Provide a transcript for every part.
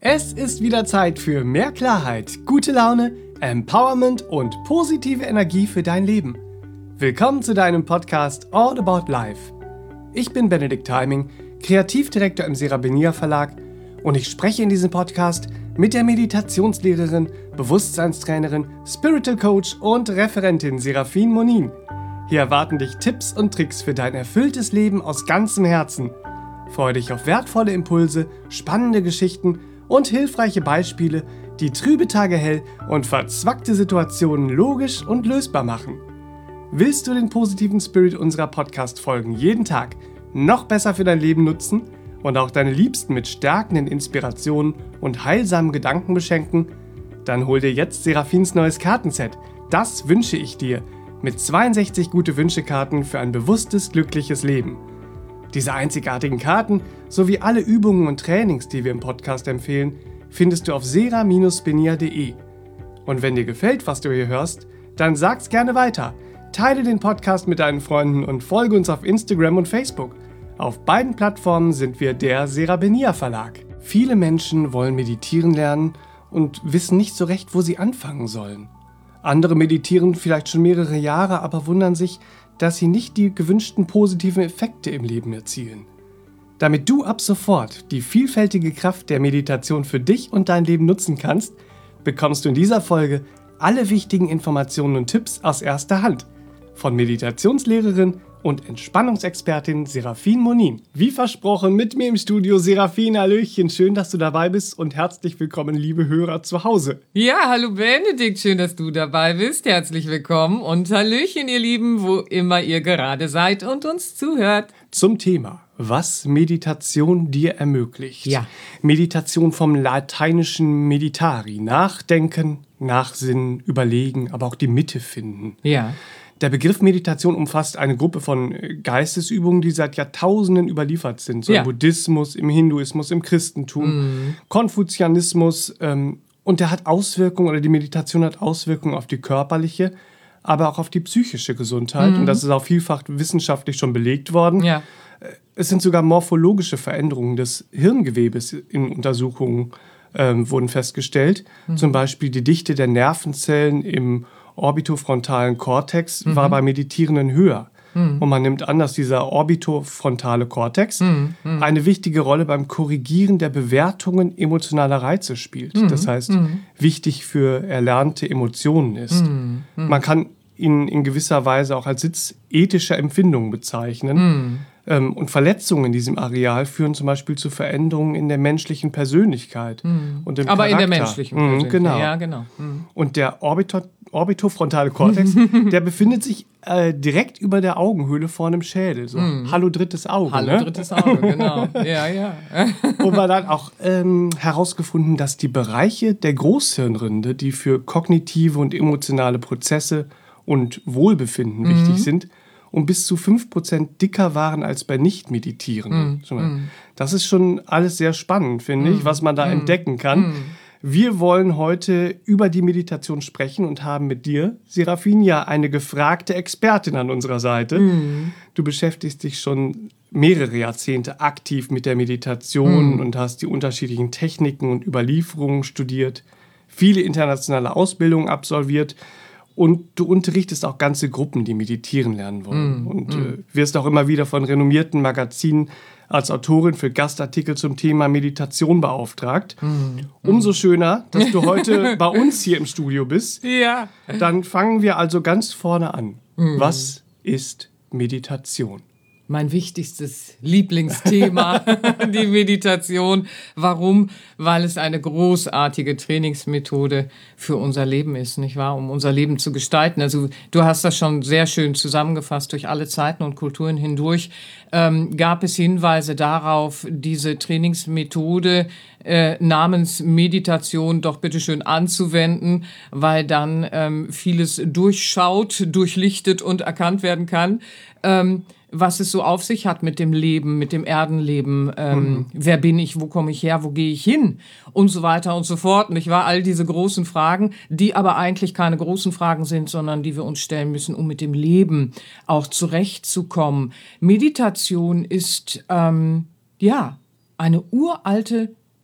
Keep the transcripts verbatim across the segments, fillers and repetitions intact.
Es ist wieder Zeit für mehr Klarheit, gute Laune, Empowerment und positive Energie für dein Leben. Willkommen zu deinem Podcast All About Life. Ich bin Benedikt Heiming, Kreativdirektor im Serabenia Verlag und ich spreche in diesem Podcast mit der Meditationslehrerin, Bewusstseinstrainerin, Spiritual Coach und Referentin Serafin Monin. Hier erwarten dich Tipps und Tricks für dein erfülltes Leben aus ganzem Herzen. Freue dich auf wertvolle Impulse, spannende Geschichten und hilfreiche Beispiele, die trübe Tage hell und verzwackte Situationen logisch und lösbar machen. Willst du den positiven Spirit unserer Podcast-Folgen jeden Tag noch besser für dein Leben nutzen und auch deine Liebsten mit stärkenden Inspirationen und heilsamen Gedanken beschenken? Dann hol dir jetzt Serafins neues Kartenset. Das wünsche ich dir mit zweiundsechzig gute Wünschekarten für ein bewusstes, glückliches Leben. Diese einzigartigen Karten sowie alle Übungen und Trainings, die wir im Podcast empfehlen, findest du auf sera Bindestrich spenia punkt de. Und wenn dir gefällt, was du hier hörst, dann sag's gerne weiter. Teile den Podcast mit deinen Freunden und folge uns auf Instagram und Facebook. Auf beiden Plattformen sind wir der Serabenia Verlag. Viele Menschen wollen meditieren lernen und wissen nicht so recht, wo sie anfangen sollen. Andere meditieren vielleicht schon mehrere Jahre, aber wundern sich, dass sie nicht die gewünschten positiven Effekte im Leben erzielen. Damit du ab sofort die vielfältige Kraft der Meditation für dich und dein Leben nutzen kannst, bekommst du in dieser Folge alle wichtigen Informationen und Tipps aus erster Hand von Meditationslehrerin und Entspannungsexpertin Serafin Monin. Wie versprochen, mit mir im Studio Serafin. Hallöchen, schön, dass du dabei bist und herzlich willkommen, liebe Hörer zu Hause. Ja, hallo Benedikt, schön, dass du dabei bist. Herzlich willkommen und Hallöchen, ihr Lieben, wo immer ihr gerade seid und uns zuhört. Zum Thema, was Meditation dir ermöglicht. Ja. Meditation vom lateinischen meditari, nachdenken, nachsinnen, überlegen, aber auch die Mitte finden. Ja. Der Begriff Meditation umfasst eine Gruppe von Geistesübungen, die seit Jahrtausenden überliefert sind. So ja. im Buddhismus, im Hinduismus, im Christentum, mhm. Konfuzianismus. Ähm, und der hat Auswirkungen, oder die Meditation hat Auswirkungen auf die körperliche, aber auch auf die psychische Gesundheit. Mhm. Und das ist auch vielfach wissenschaftlich schon belegt worden. Ja. Es sind sogar morphologische Veränderungen des Hirngewebes in Untersuchungen ähm, wurden festgestellt. Mhm. Zum Beispiel die Dichte der Nervenzellen im orbitofrontalen Kortex mhm. war bei Meditierenden höher. Mhm. Und man nimmt an, dass dieser orbitofrontale Kortex mhm. eine wichtige Rolle beim Korrigieren der Bewertungen emotionaler Reize spielt. Mhm. Das heißt, mhm. wichtig für erlernte Emotionen ist. Mhm. Mhm. Man kann ihn in gewisser Weise auch als Sitz ethischer Empfindungen bezeichnen. Mhm. Und Verletzungen in diesem Areal führen zum Beispiel zu Veränderungen in der menschlichen Persönlichkeit. Mhm. Und im Aber Charakter. in der menschlichen Persönlichkeit. Mhm, genau. Ja, genau. Mhm. Und der Orbito, orbitofrontale Kortex, der befindet sich äh, direkt über der Augenhöhle vor einem Schädel. So, mhm. Hallo drittes Auge. Hallo ne? drittes Auge, genau. Ja, ja. Und man hat auch ähm, herausgefunden, dass die Bereiche der Großhirnrinde, die für kognitive und emotionale Prozesse und Wohlbefinden mhm. wichtig sind, um bis zu fünf Prozent dicker waren als bei Nicht-Meditierenden. Mm, das ist schon alles sehr spannend, finde mm, ich, was man da mm, entdecken kann. Mm. Wir wollen heute über die Meditation sprechen und haben mit dir, Serafin, ja eine gefragte Expertin an unserer Seite. Mm. Du beschäftigst dich schon mehrere Jahrzehnte aktiv mit der Meditation mm. und hast die unterschiedlichen Techniken und Überlieferungen studiert, viele internationale Ausbildungen absolviert. Und du unterrichtest auch ganze Gruppen, die meditieren lernen wollen. Mm, und mm. äh, wirst auch immer wieder von renommierten Magazinen als Autorin für Gastartikel zum Thema Meditation beauftragt. Mm, Umso schöner, dass du heute bei uns hier im Studio bist. Ja. Dann fangen wir also ganz vorne an. Mm. Was ist Meditation? Mein wichtigstes Lieblingsthema, die Meditation. Warum? Weil es eine großartige Trainingsmethode für unser Leben ist, nicht wahr? Um unser Leben zu gestalten. Also du hast das schon sehr schön zusammengefasst. Durch alle Zeiten und Kulturen hindurch ähm, gab es Hinweise darauf, diese Trainingsmethode äh, namens Meditation doch bitteschön anzuwenden, weil dann ähm, vieles durchschaut, durchlichtet und erkannt werden kann. Ähm, was es so auf sich hat mit dem Leben, mit dem Erdenleben, ähm, mhm. wer bin ich, wo komme ich her, wo gehe ich hin und so weiter und so fort. Nicht wahr? All diese großen Fragen, die aber eigentlich keine großen Fragen sind, sondern die wir uns stellen müssen, um mit dem Leben auch zurechtzukommen. Meditation ist, ähm, ja, eine uralte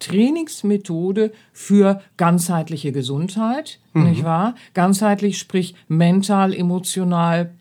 Trainingsmethode für ganzheitliche Gesundheit, mhm. nicht wahr? Ganzheitlich, sprich mental, emotional,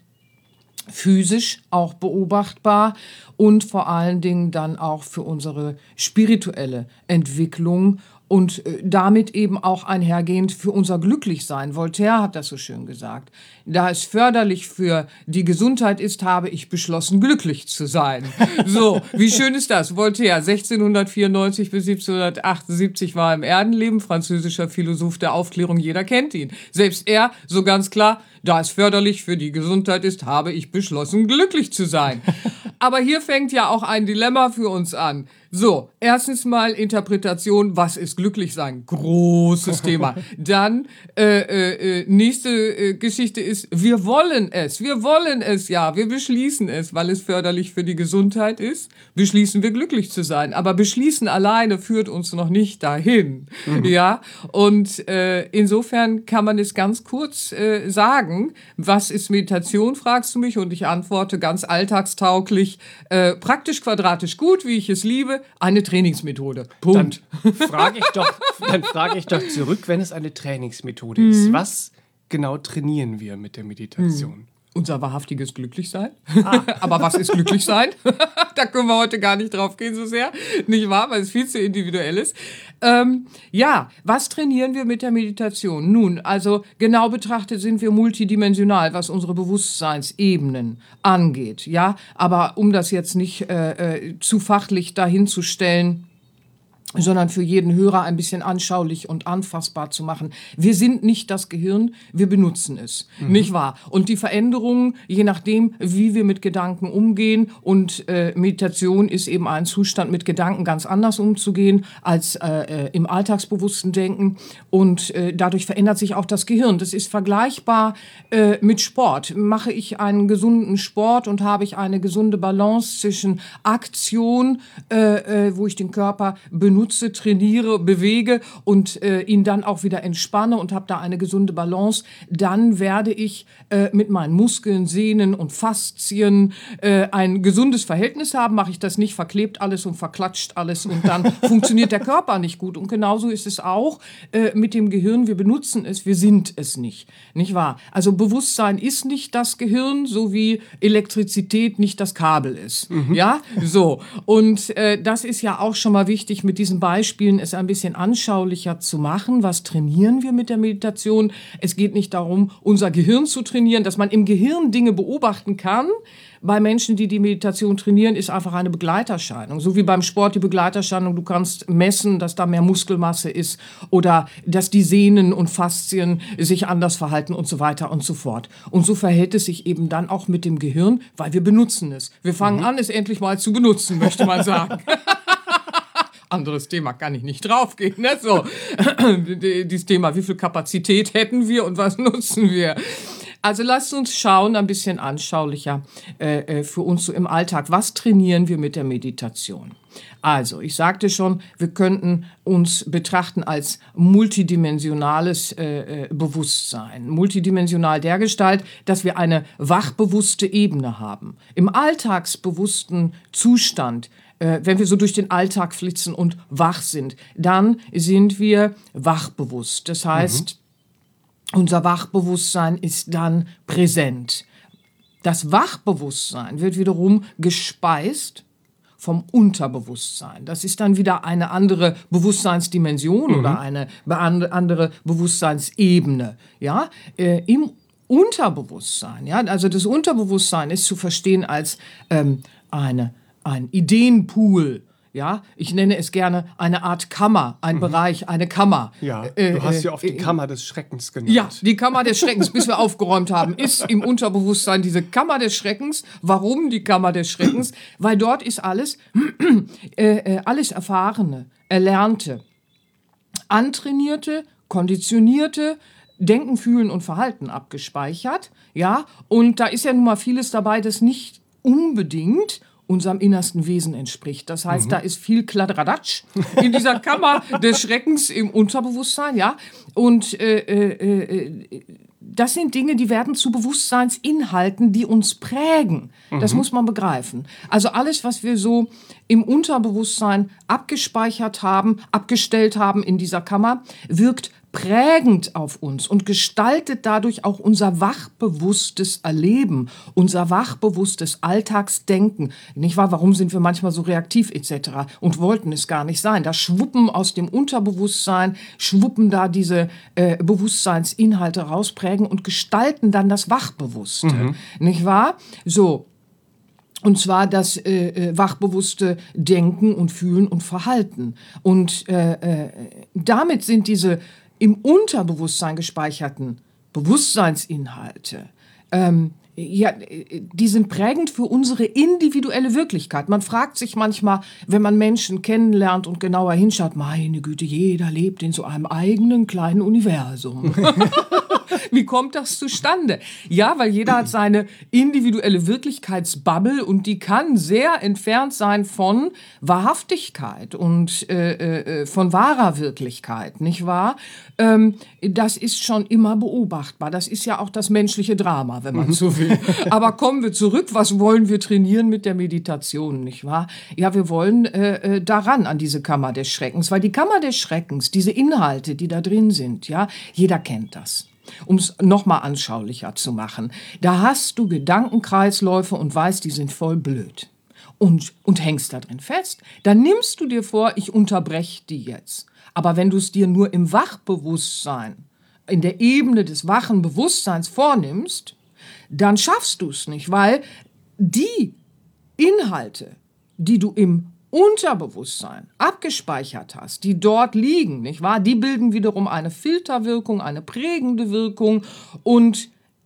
physisch auch beobachtbar und vor allen Dingen dann auch für unsere spirituelle Entwicklung und äh, damit eben auch einhergehend für unser Glücklichsein. Voltaire hat das so schön gesagt. Da es förderlich für die Gesundheit ist, habe ich beschlossen, glücklich zu sein. So, wie schön ist das? Voltaire, sechzehnhundertvierundneunzig bis siebzehnhundertachtundsiebzig war im Erdenleben, französischer Philosoph der Aufklärung, jeder kennt ihn. Selbst er, so ganz klar, da es förderlich für die Gesundheit ist, habe ich beschlossen, glücklich zu sein. Aber hier fängt ja auch ein Dilemma für uns an. So, erstens mal Interpretation, was ist glücklich sein? Großes Thema. Dann äh, äh, nächste äh, Geschichte ist, wir wollen es, wir wollen es ja, wir beschließen es, weil es förderlich für die Gesundheit ist, beschließen wir glücklich zu sein. Aber beschließen alleine führt uns noch nicht dahin. Mhm. Ja, und äh, insofern kann man es ganz kurz äh, sagen, was ist Meditation, fragst du mich, und ich antworte ganz alltagstauglich, äh, praktisch quadratisch gut, wie ich es liebe, eine Trainingsmethode. Punkt. Dann frage ich doch, dann frage ich doch zurück, wenn es eine Trainingsmethode mhm. ist. Was genau trainieren wir mit der Meditation? Mhm. Unser wahrhaftiges Glücklichsein. Ah. Aber was ist Glücklichsein? Da können wir heute gar nicht drauf gehen so sehr, nicht wahr? Weil es viel zu individuell ist. Ähm, ja, was trainieren wir mit der Meditation? Nun, also genau betrachtet sind wir multidimensional, was unsere Bewusstseinsebenen angeht. Ja, aber um das jetzt nicht äh, äh, zu fachlich dahinzustellen, sondern für jeden Hörer ein bisschen anschaulich und anfassbar zu machen. Wir sind nicht das Gehirn, wir benutzen es, mhm. nicht wahr? Und die Veränderungen, je nachdem, wie wir mit Gedanken umgehen, und äh, Meditation ist eben ein Zustand, mit Gedanken ganz anders umzugehen als äh, im alltagsbewussten Denken, und äh, dadurch verändert sich auch das Gehirn. Das ist vergleichbar äh, mit Sport. Mache ich einen gesunden Sport und habe ich eine gesunde Balance zwischen Aktion, äh, äh, wo ich den Körper benutze, nutze, trainiere, bewege und äh, ihn dann auch wieder entspanne und habe da eine gesunde Balance, dann werde ich äh, mit meinen Muskeln, Sehnen und Faszien äh, ein gesundes Verhältnis haben. Mache ich das nicht, verklebt alles und verklatscht alles und dann funktioniert der Körper nicht gut. Und genauso ist es auch äh, mit dem Gehirn. Wir benutzen es, wir sind es nicht. Nicht wahr? Also Bewusstsein ist nicht das Gehirn, so wie Elektrizität nicht das Kabel ist. Mhm. Ja, so. Und äh, das ist ja auch schon mal wichtig, mit diesen Beispielen es ein bisschen anschaulicher zu machen. Was trainieren wir mit der Meditation? Es geht nicht darum, unser Gehirn zu trainieren, dass man im Gehirn Dinge beobachten kann. Bei Menschen, die die Meditation trainieren, ist einfach eine Begleiterscheinung. So wie beim Sport die Begleiterscheinung. Du kannst messen, dass da mehr Muskelmasse ist oder dass die Sehnen und Faszien sich anders verhalten und so weiter und so fort. Und so verhält es sich eben dann auch mit dem Gehirn, weil wir benutzen es. Wir fangen mhm. an, es endlich mal zu benutzen, möchte man sagen. Anderes Thema, kann ich nicht draufgehen. Ne? So, dieses Thema, wie viel Kapazität hätten wir und was nutzen wir? Also lasst uns schauen, ein bisschen anschaulicher äh, für uns so im Alltag. Was trainieren wir mit der Meditation? Also, ich sagte schon, wir könnten uns betrachten als multidimensionales äh, Bewusstsein. Multidimensional dergestalt, dass wir eine wachbewusste Ebene haben. Im alltagsbewussten Zustand, äh, wenn wir so durch den Alltag flitzen und wach sind, dann sind wir wachbewusst. Das heißt, mhm. unser Wachbewusstsein ist dann präsent. Das Wachbewusstsein wird wiederum gespeist vom Unterbewusstsein. Das ist dann wieder eine andere Bewusstseinsdimension mhm. oder eine andere Bewusstseinsebene. Ja, äh, im Unterbewusstsein. Ja, also das Unterbewusstsein ist zu verstehen als ähm, eine, ein Ideenpool. Ja, ich nenne es gerne eine Art Kammer, ein mhm. Bereich, eine Kammer. Ja, du äh, hast ja oft die äh, Kammer des Schreckens genannt. Ja, die Kammer des Schreckens, bis wir aufgeräumt haben, ist im Unterbewusstsein diese Kammer des Schreckens. Warum die Kammer des Schreckens? Weil dort ist alles, äh, alles Erfahrene, Erlernte, Antrainierte, Konditionierte, Denken, Fühlen und Verhalten abgespeichert. Ja, und da ist ja nun mal vieles dabei, das nicht unbedingt unserem innersten Wesen entspricht. Das heißt, mhm. da ist viel Kladderadatsch in dieser Kammer des Schreckens im Unterbewusstsein, ja. Und äh, äh, äh, das sind Dinge, die werden zu Bewusstseinsinhalten, die uns prägen. Mhm. Das muss man begreifen. Also alles, was wir so im Unterbewusstsein abgespeichert haben, abgestellt haben in dieser Kammer, wirkt prägend auf uns und gestaltet dadurch auch unser wachbewusstes Erleben, unser wachbewusstes Alltagsdenken. Nicht wahr? Warum sind wir manchmal so reaktiv et cetera und wollten es gar nicht sein? Da schwuppen aus dem Unterbewusstsein, schwuppen da diese äh, Bewusstseinsinhalte raus, prägen und gestalten dann das Wachbewusste. Mhm. Nicht wahr? So. Und zwar das äh, wachbewusste Denken und Fühlen und Verhalten. Und äh, äh, damit sind diese im Unterbewusstsein gespeicherten Bewusstseinsinhalte, ähm, ja, die sind prägend für unsere individuelle Wirklichkeit. Man fragt sich manchmal, wenn man Menschen kennenlernt und genauer hinschaut, meine Güte, jeder lebt in so einem eigenen kleinen Universum. Wie kommt das zustande? Ja, weil jeder hat seine individuelle Wirklichkeitsbubble und die kann sehr entfernt sein von Wahrhaftigkeit und äh, äh, von wahrer Wirklichkeit, nicht wahr? Ähm, das ist schon immer beobachtbar. Das ist ja auch das menschliche Drama, wenn man mhm. so will. Aber kommen wir zurück, was wollen wir trainieren mit der Meditation, nicht wahr? Ja, wir wollen äh, daran, an diese Kammer des Schreckens, weil die Kammer des Schreckens, diese Inhalte, die da drin sind, ja, jeder kennt das. Um es nochmal anschaulicher zu machen. Da hast du Gedankenkreisläufe und weißt, die sind voll blöd. Und, und hängst da drin fest. Dann nimmst du dir vor, ich unterbreche die jetzt. Aber wenn du es dir nur im Wachbewusstsein, in der Ebene des wachen Bewusstseins vornimmst, dann schaffst du es nicht, weil die Inhalte, die du im Unterbewusstsein abgespeichert hast, die dort liegen, nicht wahr? Die bilden wiederum eine Filterwirkung, eine prägende Wirkung und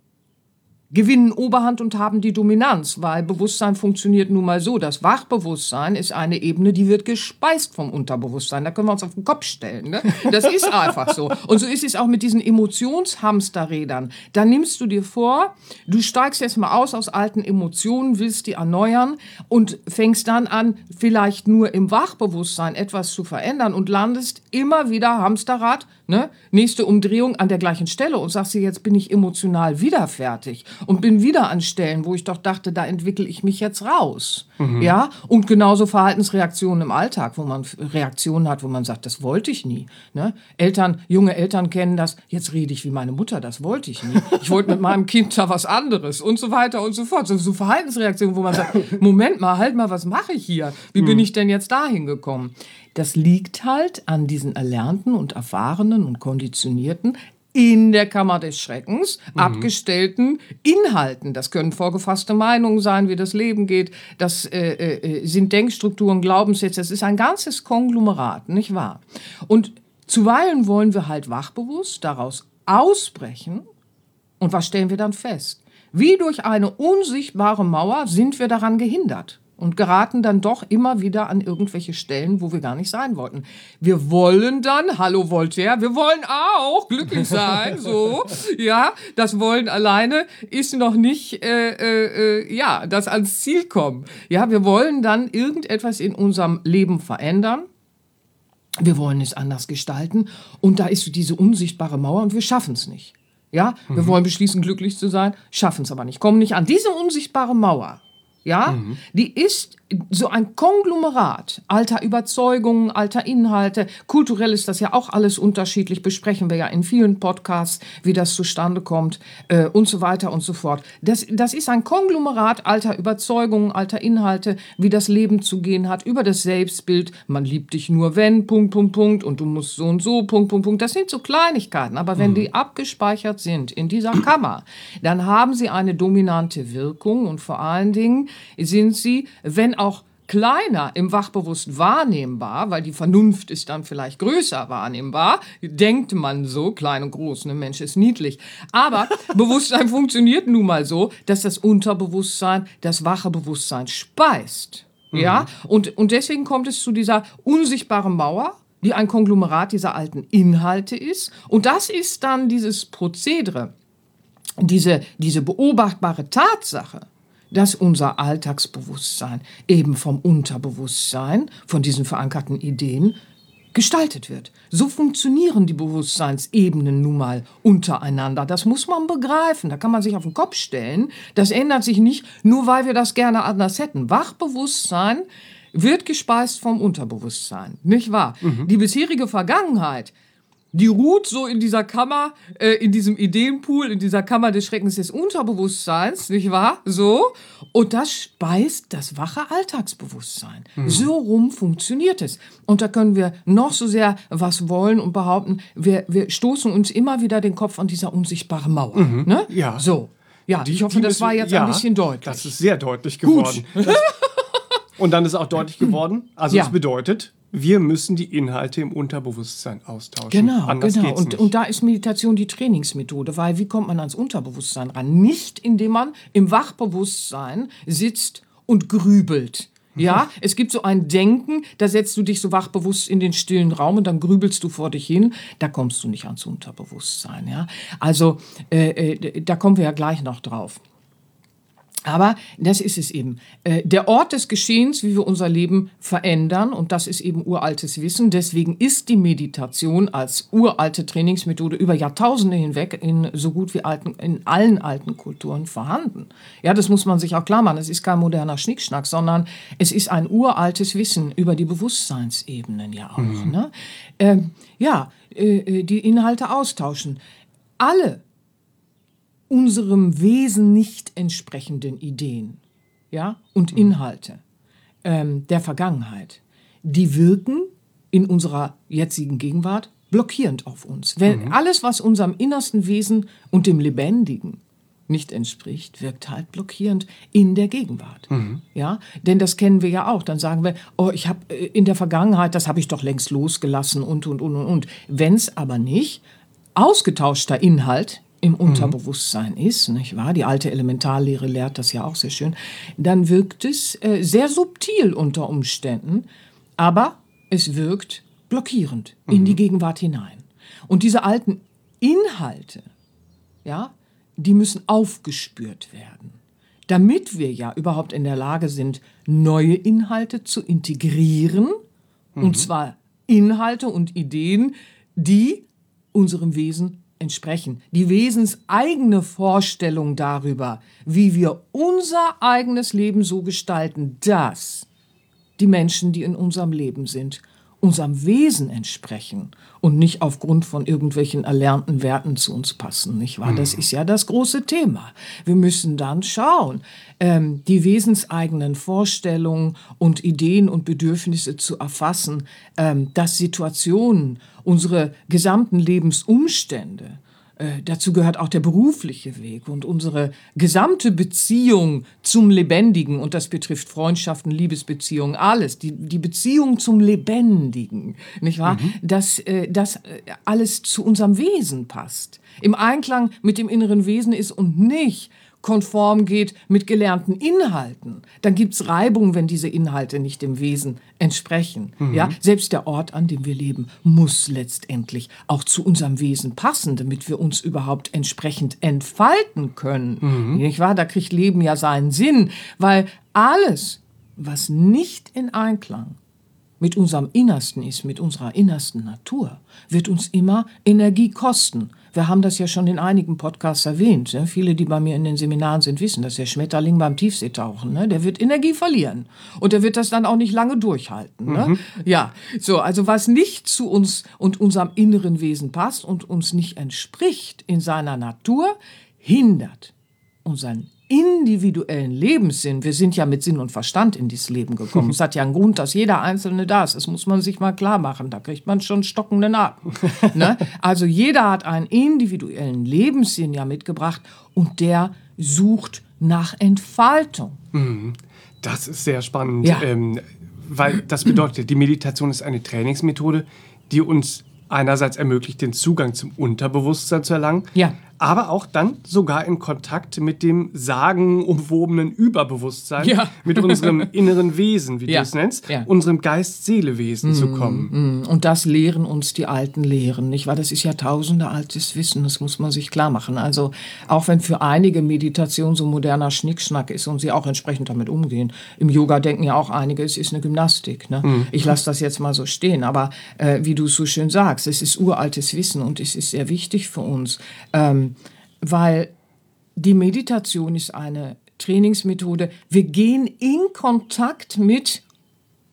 gewinnen Oberhand und haben die Dominanz, weil Bewusstsein funktioniert nun mal so. Das Wachbewusstsein ist eine Ebene, die wird gespeist vom Unterbewusstsein. Da können wir uns auf den Kopf stellen. Ne? Das ist einfach so. Und so ist es auch mit diesen Emotionshamsterrädern. Da nimmst du dir vor, du steigst jetzt mal aus aus alten Emotionen, willst die erneuern und fängst dann an, vielleicht nur im Wachbewusstsein etwas zu verändern und landest immer wieder Hamsterrad, ne? Nächste Umdrehung an der gleichen Stelle und sagst dir, jetzt bin ich emotional wieder fertig und bin wieder an Stellen, wo ich doch dachte, da entwickle ich mich jetzt raus. Mhm. Ja? Und genauso Verhaltensreaktionen im Alltag, wo man Reaktionen hat, wo man sagt, das wollte ich nie. Ne? Eltern, junge Eltern kennen das, jetzt rede ich wie meine Mutter, das wollte ich nie. Ich wollte mit meinem Kind da was anderes und so weiter und so fort. So, so Verhaltensreaktionen, wo man sagt, Moment mal, halt mal, was mache ich hier? Wie mhm. bin ich denn jetzt da hingekommen? Das liegt halt an diesen erlernten und erfahrenen und konditionierten, in der Kammer des Schreckens mhm. abgestellten Inhalten. Das können vorgefasste Meinungen sein, wie das Leben geht. Das äh, äh, sind Denkstrukturen, Glaubenssätze. Das ist ein ganzes Konglomerat, nicht wahr? Und zuweilen wollen wir halt wachbewusst daraus ausbrechen. Und was stellen wir dann fest? Wie durch eine unsichtbare Mauer sind wir daran gehindert. Und geraten dann doch immer wieder an irgendwelche Stellen, wo wir gar nicht sein wollten. Wir wollen dann, hallo Voltaire, wir wollen auch glücklich sein, so, ja, das Wollen alleine ist noch nicht, äh, äh, ja, das ans Ziel kommen. Ja, wir wollen dann irgendetwas in unserem Leben verändern. Wir wollen es anders gestalten und da ist diese unsichtbare Mauer und wir schaffen es nicht. Ja, wir mhm. wollen beschließen, glücklich zu sein, schaffen es aber nicht, kommen nicht an diese unsichtbare Mauer. Ja, mhm. die ist so ein Konglomerat alter Überzeugungen, alter Inhalte. Kulturell ist das ja auch alles unterschiedlich, besprechen wir ja in vielen Podcasts, wie das zustande kommt äh, und so weiter und so fort. Das, das ist ein Konglomerat alter Überzeugungen, alter Inhalte, wie das Leben zu gehen hat, über das Selbstbild. Man liebt dich nur wenn, Punkt, Punkt, Punkt, und du musst so und so, Punkt, Punkt, Punkt. Das sind so Kleinigkeiten, aber wenn mhm. die abgespeichert sind in dieser Kammer, dann haben sie eine dominante Wirkung und vor allen Dingen sind sie, wenn auch kleiner im Wachbewusst wahrnehmbar, weil die Vernunft ist dann vielleicht größer wahrnehmbar, denkt man so, klein und groß, ein Mensch ist niedlich. Aber Bewusstsein funktioniert nun mal so, dass das Unterbewusstsein das wache Bewusstsein speist. Mhm. Ja? Und, und deswegen kommt es zu dieser unsichtbaren Mauer, die ein Konglomerat dieser alten Inhalte ist. Und das ist dann dieses Prozedere, diese, diese beobachtbare Tatsache, dass unser Alltagsbewusstsein eben vom Unterbewusstsein, von diesen verankerten Ideen, gestaltet wird. So funktionieren die Bewusstseinsebenen nun mal untereinander. Das muss man begreifen. Da kann man sich auf den Kopf stellen. Das ändert sich nicht, nur weil wir das gerne anders hätten. Wachbewusstsein wird gespeist vom Unterbewusstsein, nicht wahr? Mhm. Die bisherige Vergangenheit, die ruht so in dieser Kammer, äh, in diesem Ideenpool, in dieser Kammer des Schreckens des Unterbewusstseins, nicht wahr? So. Und das speist das wache Alltagsbewusstsein. Mhm. So rum funktioniert es. Und da können wir noch so sehr was wollen und behaupten, wir, wir stoßen uns immer wieder den Kopf an dieser unsichtbaren Mauer. Mhm. Ne? Ja. So. Ja, die, ich hoffe, das müssen, war jetzt ja, ein bisschen deutlich. Das ist sehr deutlich geworden. Gut. Das, und dann ist auch deutlich geworden, also es ja. bedeutet, wir müssen die Inhalte im Unterbewusstsein austauschen. Genau, Anders genau. geht's Und, nicht. und da ist Meditation die Trainingsmethode, weil wie kommt man ans Unterbewusstsein ran? Nicht, indem man im Wachbewusstsein sitzt und grübelt. Ja, es gibt so ein Denken, da setzt du dich so wachbewusst in den stillen Raum und dann grübelst du vor dich hin. Da kommst du nicht ans Unterbewusstsein. Ja, also äh, äh, da kommen wir ja gleich noch drauf. Aber das ist es eben. Der Ort des Geschehens, wie wir unser Leben verändern, und das ist eben uraltes Wissen. Deswegen ist die Meditation als uralte Trainingsmethode über Jahrtausende hinweg in so gut wie alten, in allen alten Kulturen vorhanden. Ja, das muss man sich auch klar machen. Es ist kein moderner Schnickschnack, sondern es ist ein uraltes Wissen über die Bewusstseinsebenen ja auch. Mhm. Ne? Ähm, ja, äh, die Inhalte austauschen. Alle unserem Wesen nicht entsprechenden Ideen, ja, und Inhalte ähm, der Vergangenheit, die wirken in unserer jetzigen Gegenwart blockierend auf uns. Wenn mhm. alles, was unserem innersten Wesen und dem Lebendigen nicht entspricht, wirkt halt blockierend in der Gegenwart. Mhm. Ja, denn das kennen wir ja auch. Dann sagen wir, oh, ich habe in der Vergangenheit, das habe ich doch längst losgelassen und, und, und, und, und. Wenn es aber nicht ausgetauschter Inhalt im Unterbewusstsein ist, nicht wahr? Die alte Elementarlehre lehrt das ja auch sehr schön. Dann wirkt es äh, sehr subtil unter Umständen, aber es wirkt blockierend mhm. in die Gegenwart hinein. Und diese alten Inhalte, ja, die müssen aufgespürt werden, damit wir ja überhaupt in der Lage sind, neue Inhalte zu integrieren, mhm. und zwar Inhalte und Ideen, die unserem Wesen entsprechen. Die wesenseigene Vorstellung darüber, wie wir unser eigenes Leben so gestalten, dass die Menschen, die in unserem Leben sind, unserem Wesen entsprechen und nicht aufgrund von irgendwelchen erlernten Werten zu uns passen, nicht wahr? Das ist ja das große Thema. Wir müssen dann schauen, ähm, die wesenseigenen Vorstellungen und Ideen und Bedürfnisse zu erfassen, ähm, dass Situationen, unsere gesamten Lebensumstände, Äh, dazu gehört auch der berufliche Weg und unsere gesamte Beziehung zum Lebendigen. Und das betrifft Freundschaften, Liebesbeziehungen, alles. Die, die Beziehung zum Lebendigen, nicht wahr? Mhm. Dass äh, das alles zu unserem Wesen passt. Im Einklang mit dem inneren Wesen ist und nicht konform geht mit gelernten Inhalten. Dann gibt's Reibung, wenn diese Inhalte nicht dem Wesen entsprechen. Mhm. Ja? Selbst der Ort, an dem wir leben, muss letztendlich auch zu unserem Wesen passen, damit wir uns überhaupt entsprechend entfalten können. Mhm. Nicht wahr? Da kriegt Leben ja seinen Sinn, weil alles, was nicht in Einklang mit unserem Innersten ist, mit unserer innersten Natur, wird uns immer Energie kosten. Wir haben das ja schon in einigen Podcasts erwähnt. Ne? Viele, die bei mir in den Seminaren sind, wissen, dass der Schmetterling beim Tiefseetauchen, ne? Der wird Energie verlieren. Und der wird das dann auch nicht lange durchhalten. Ne? Mhm. Ja, so, also was nicht zu uns und unserem inneren Wesen passt und uns nicht entspricht in seiner Natur, hindert unseren individuellen Lebenssinn. Wir sind ja mit Sinn und Verstand in dieses Leben gekommen. Es hat ja einen Grund, dass jeder Einzelne da ist. Das muss man sich mal klar machen. Da kriegt man schon stockenden Atem. Ne? Also jeder hat einen individuellen Lebenssinn ja mitgebracht und der sucht nach Entfaltung. Das ist sehr spannend, ja. ähm, weil das bedeutet, die Meditation ist eine Trainingsmethode, die uns einerseits ermöglicht, den Zugang zum Unterbewusstsein zu erlangen, ja. aber auch dann sogar in Kontakt mit dem sagenumwobenen Überbewusstsein, ja. mit unserem inneren Wesen, wie ja. du es nennst, ja. unserem Geist-Seele-Wesen mm, zu kommen. Mm. Und das lehren uns die alten Lehren, nicht wahr? Das ist Jahrtausende altes Wissen, das muss man sich klar machen. Also auch wenn für einige Meditation so moderner Schnickschnack ist und sie auch entsprechend damit umgehen. Im Yoga denken ja auch einige, es ist eine Gymnastik. Ne? Mm. Ich lasse das jetzt mal so stehen, aber äh, wie du es so schön sagst, es ist uraltes Wissen und es ist sehr wichtig für uns, ähm, weil die Meditation ist eine Trainingsmethode. Wir gehen in Kontakt mit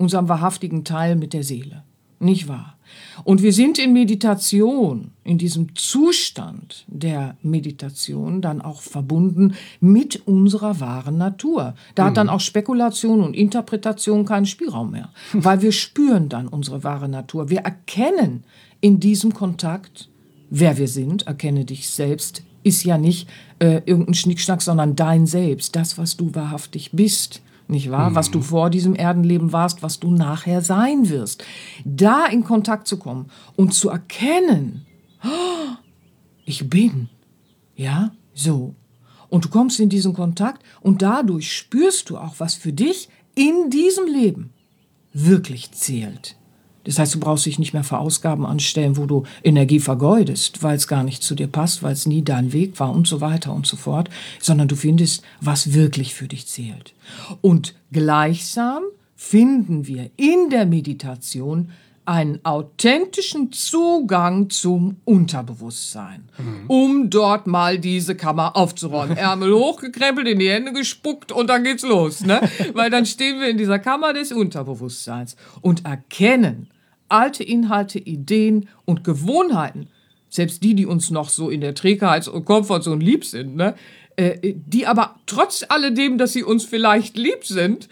unserem wahrhaftigen Teil mit der Seele. Nicht wahr? Und wir sind in Meditation, in diesem Zustand der Meditation dann auch verbunden mit unserer wahren Natur. Da mhm. hat dann auch Spekulation und Interpretation keinen Spielraum mehr, weil wir spüren dann unsere wahre Natur. Wir erkennen in diesem Kontakt, wer wir sind. Erkenne dich selbst ist ja nicht äh, irgendein Schnickschnack, sondern dein Selbst, das, was du wahrhaftig bist. Nicht wahr? Mhm. Was du vor diesem Erdenleben warst, was du nachher sein wirst. Da in Kontakt zu kommen und zu erkennen, oh, ich bin. Ja, so. Und du kommst in diesen Kontakt und dadurch spürst du auch, was für dich in diesem Leben wirklich zählt. Das heißt, du brauchst dich nicht mehr für Ausgaben anstellen, wo du Energie vergeudest, weil es gar nicht zu dir passt, weil es nie dein Weg war und so weiter und so fort, sondern du findest, was wirklich für dich zählt. Und gleichsam finden wir in der Meditation einen authentischen Zugang zum Unterbewusstsein, mhm. um dort mal diese Kammer aufzuräumen. Ärmel hochgekrempelt, in die Hände gespuckt und dann geht's los. Ne? Weil dann stehen wir in dieser Kammer des Unterbewusstseins und erkennen alte Inhalte, Ideen und Gewohnheiten, selbst die, die uns noch so in der Trägheit und Komfortzone lieb sind, ne? äh, die aber trotz alledem, dass sie uns vielleicht lieb sind,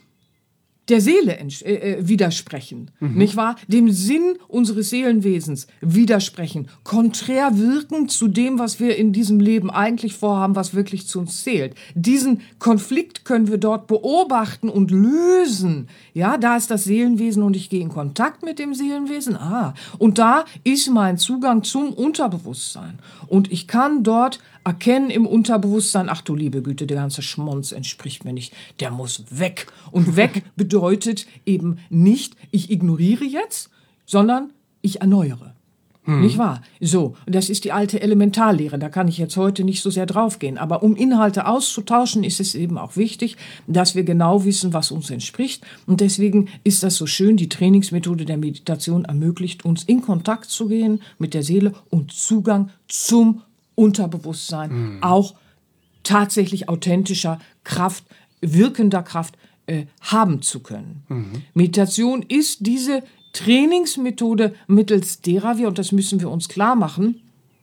der Seele äh, widersprechen, mhm. nicht wahr? Dem Sinn unseres Seelenwesens widersprechen, konträr wirken zu dem, was wir in diesem Leben eigentlich vorhaben, was wirklich zu uns zählt. Diesen Konflikt können wir dort beobachten und lösen. Ja, da ist das Seelenwesen und ich gehe in Kontakt mit dem Seelenwesen. Ah, und da ist mein Zugang zum Unterbewusstsein. Und ich kann dort erkennen im Unterbewusstsein, ach du liebe Güte, der ganze Schmonz entspricht mir nicht, der muss weg. Und weg bedeutet eben nicht, ich ignoriere jetzt, sondern ich erneuere. Hm. Nicht wahr? So, das ist die alte Elementarlehre, da kann ich jetzt heute nicht so sehr draufgehen. Aber um Inhalte auszutauschen, ist es eben auch wichtig, dass wir genau wissen, was uns entspricht. Und deswegen ist das so schön, die Trainingsmethode der Meditation ermöglicht uns, in Kontakt zu gehen mit der Seele und Zugang zum Unterbewusstsein, mhm. auch tatsächlich authentischer Kraft, wirkender Kraft äh, haben zu können. Mhm. Meditation ist diese Trainingsmethode, mittels derer wir, und das müssen wir uns klar machen,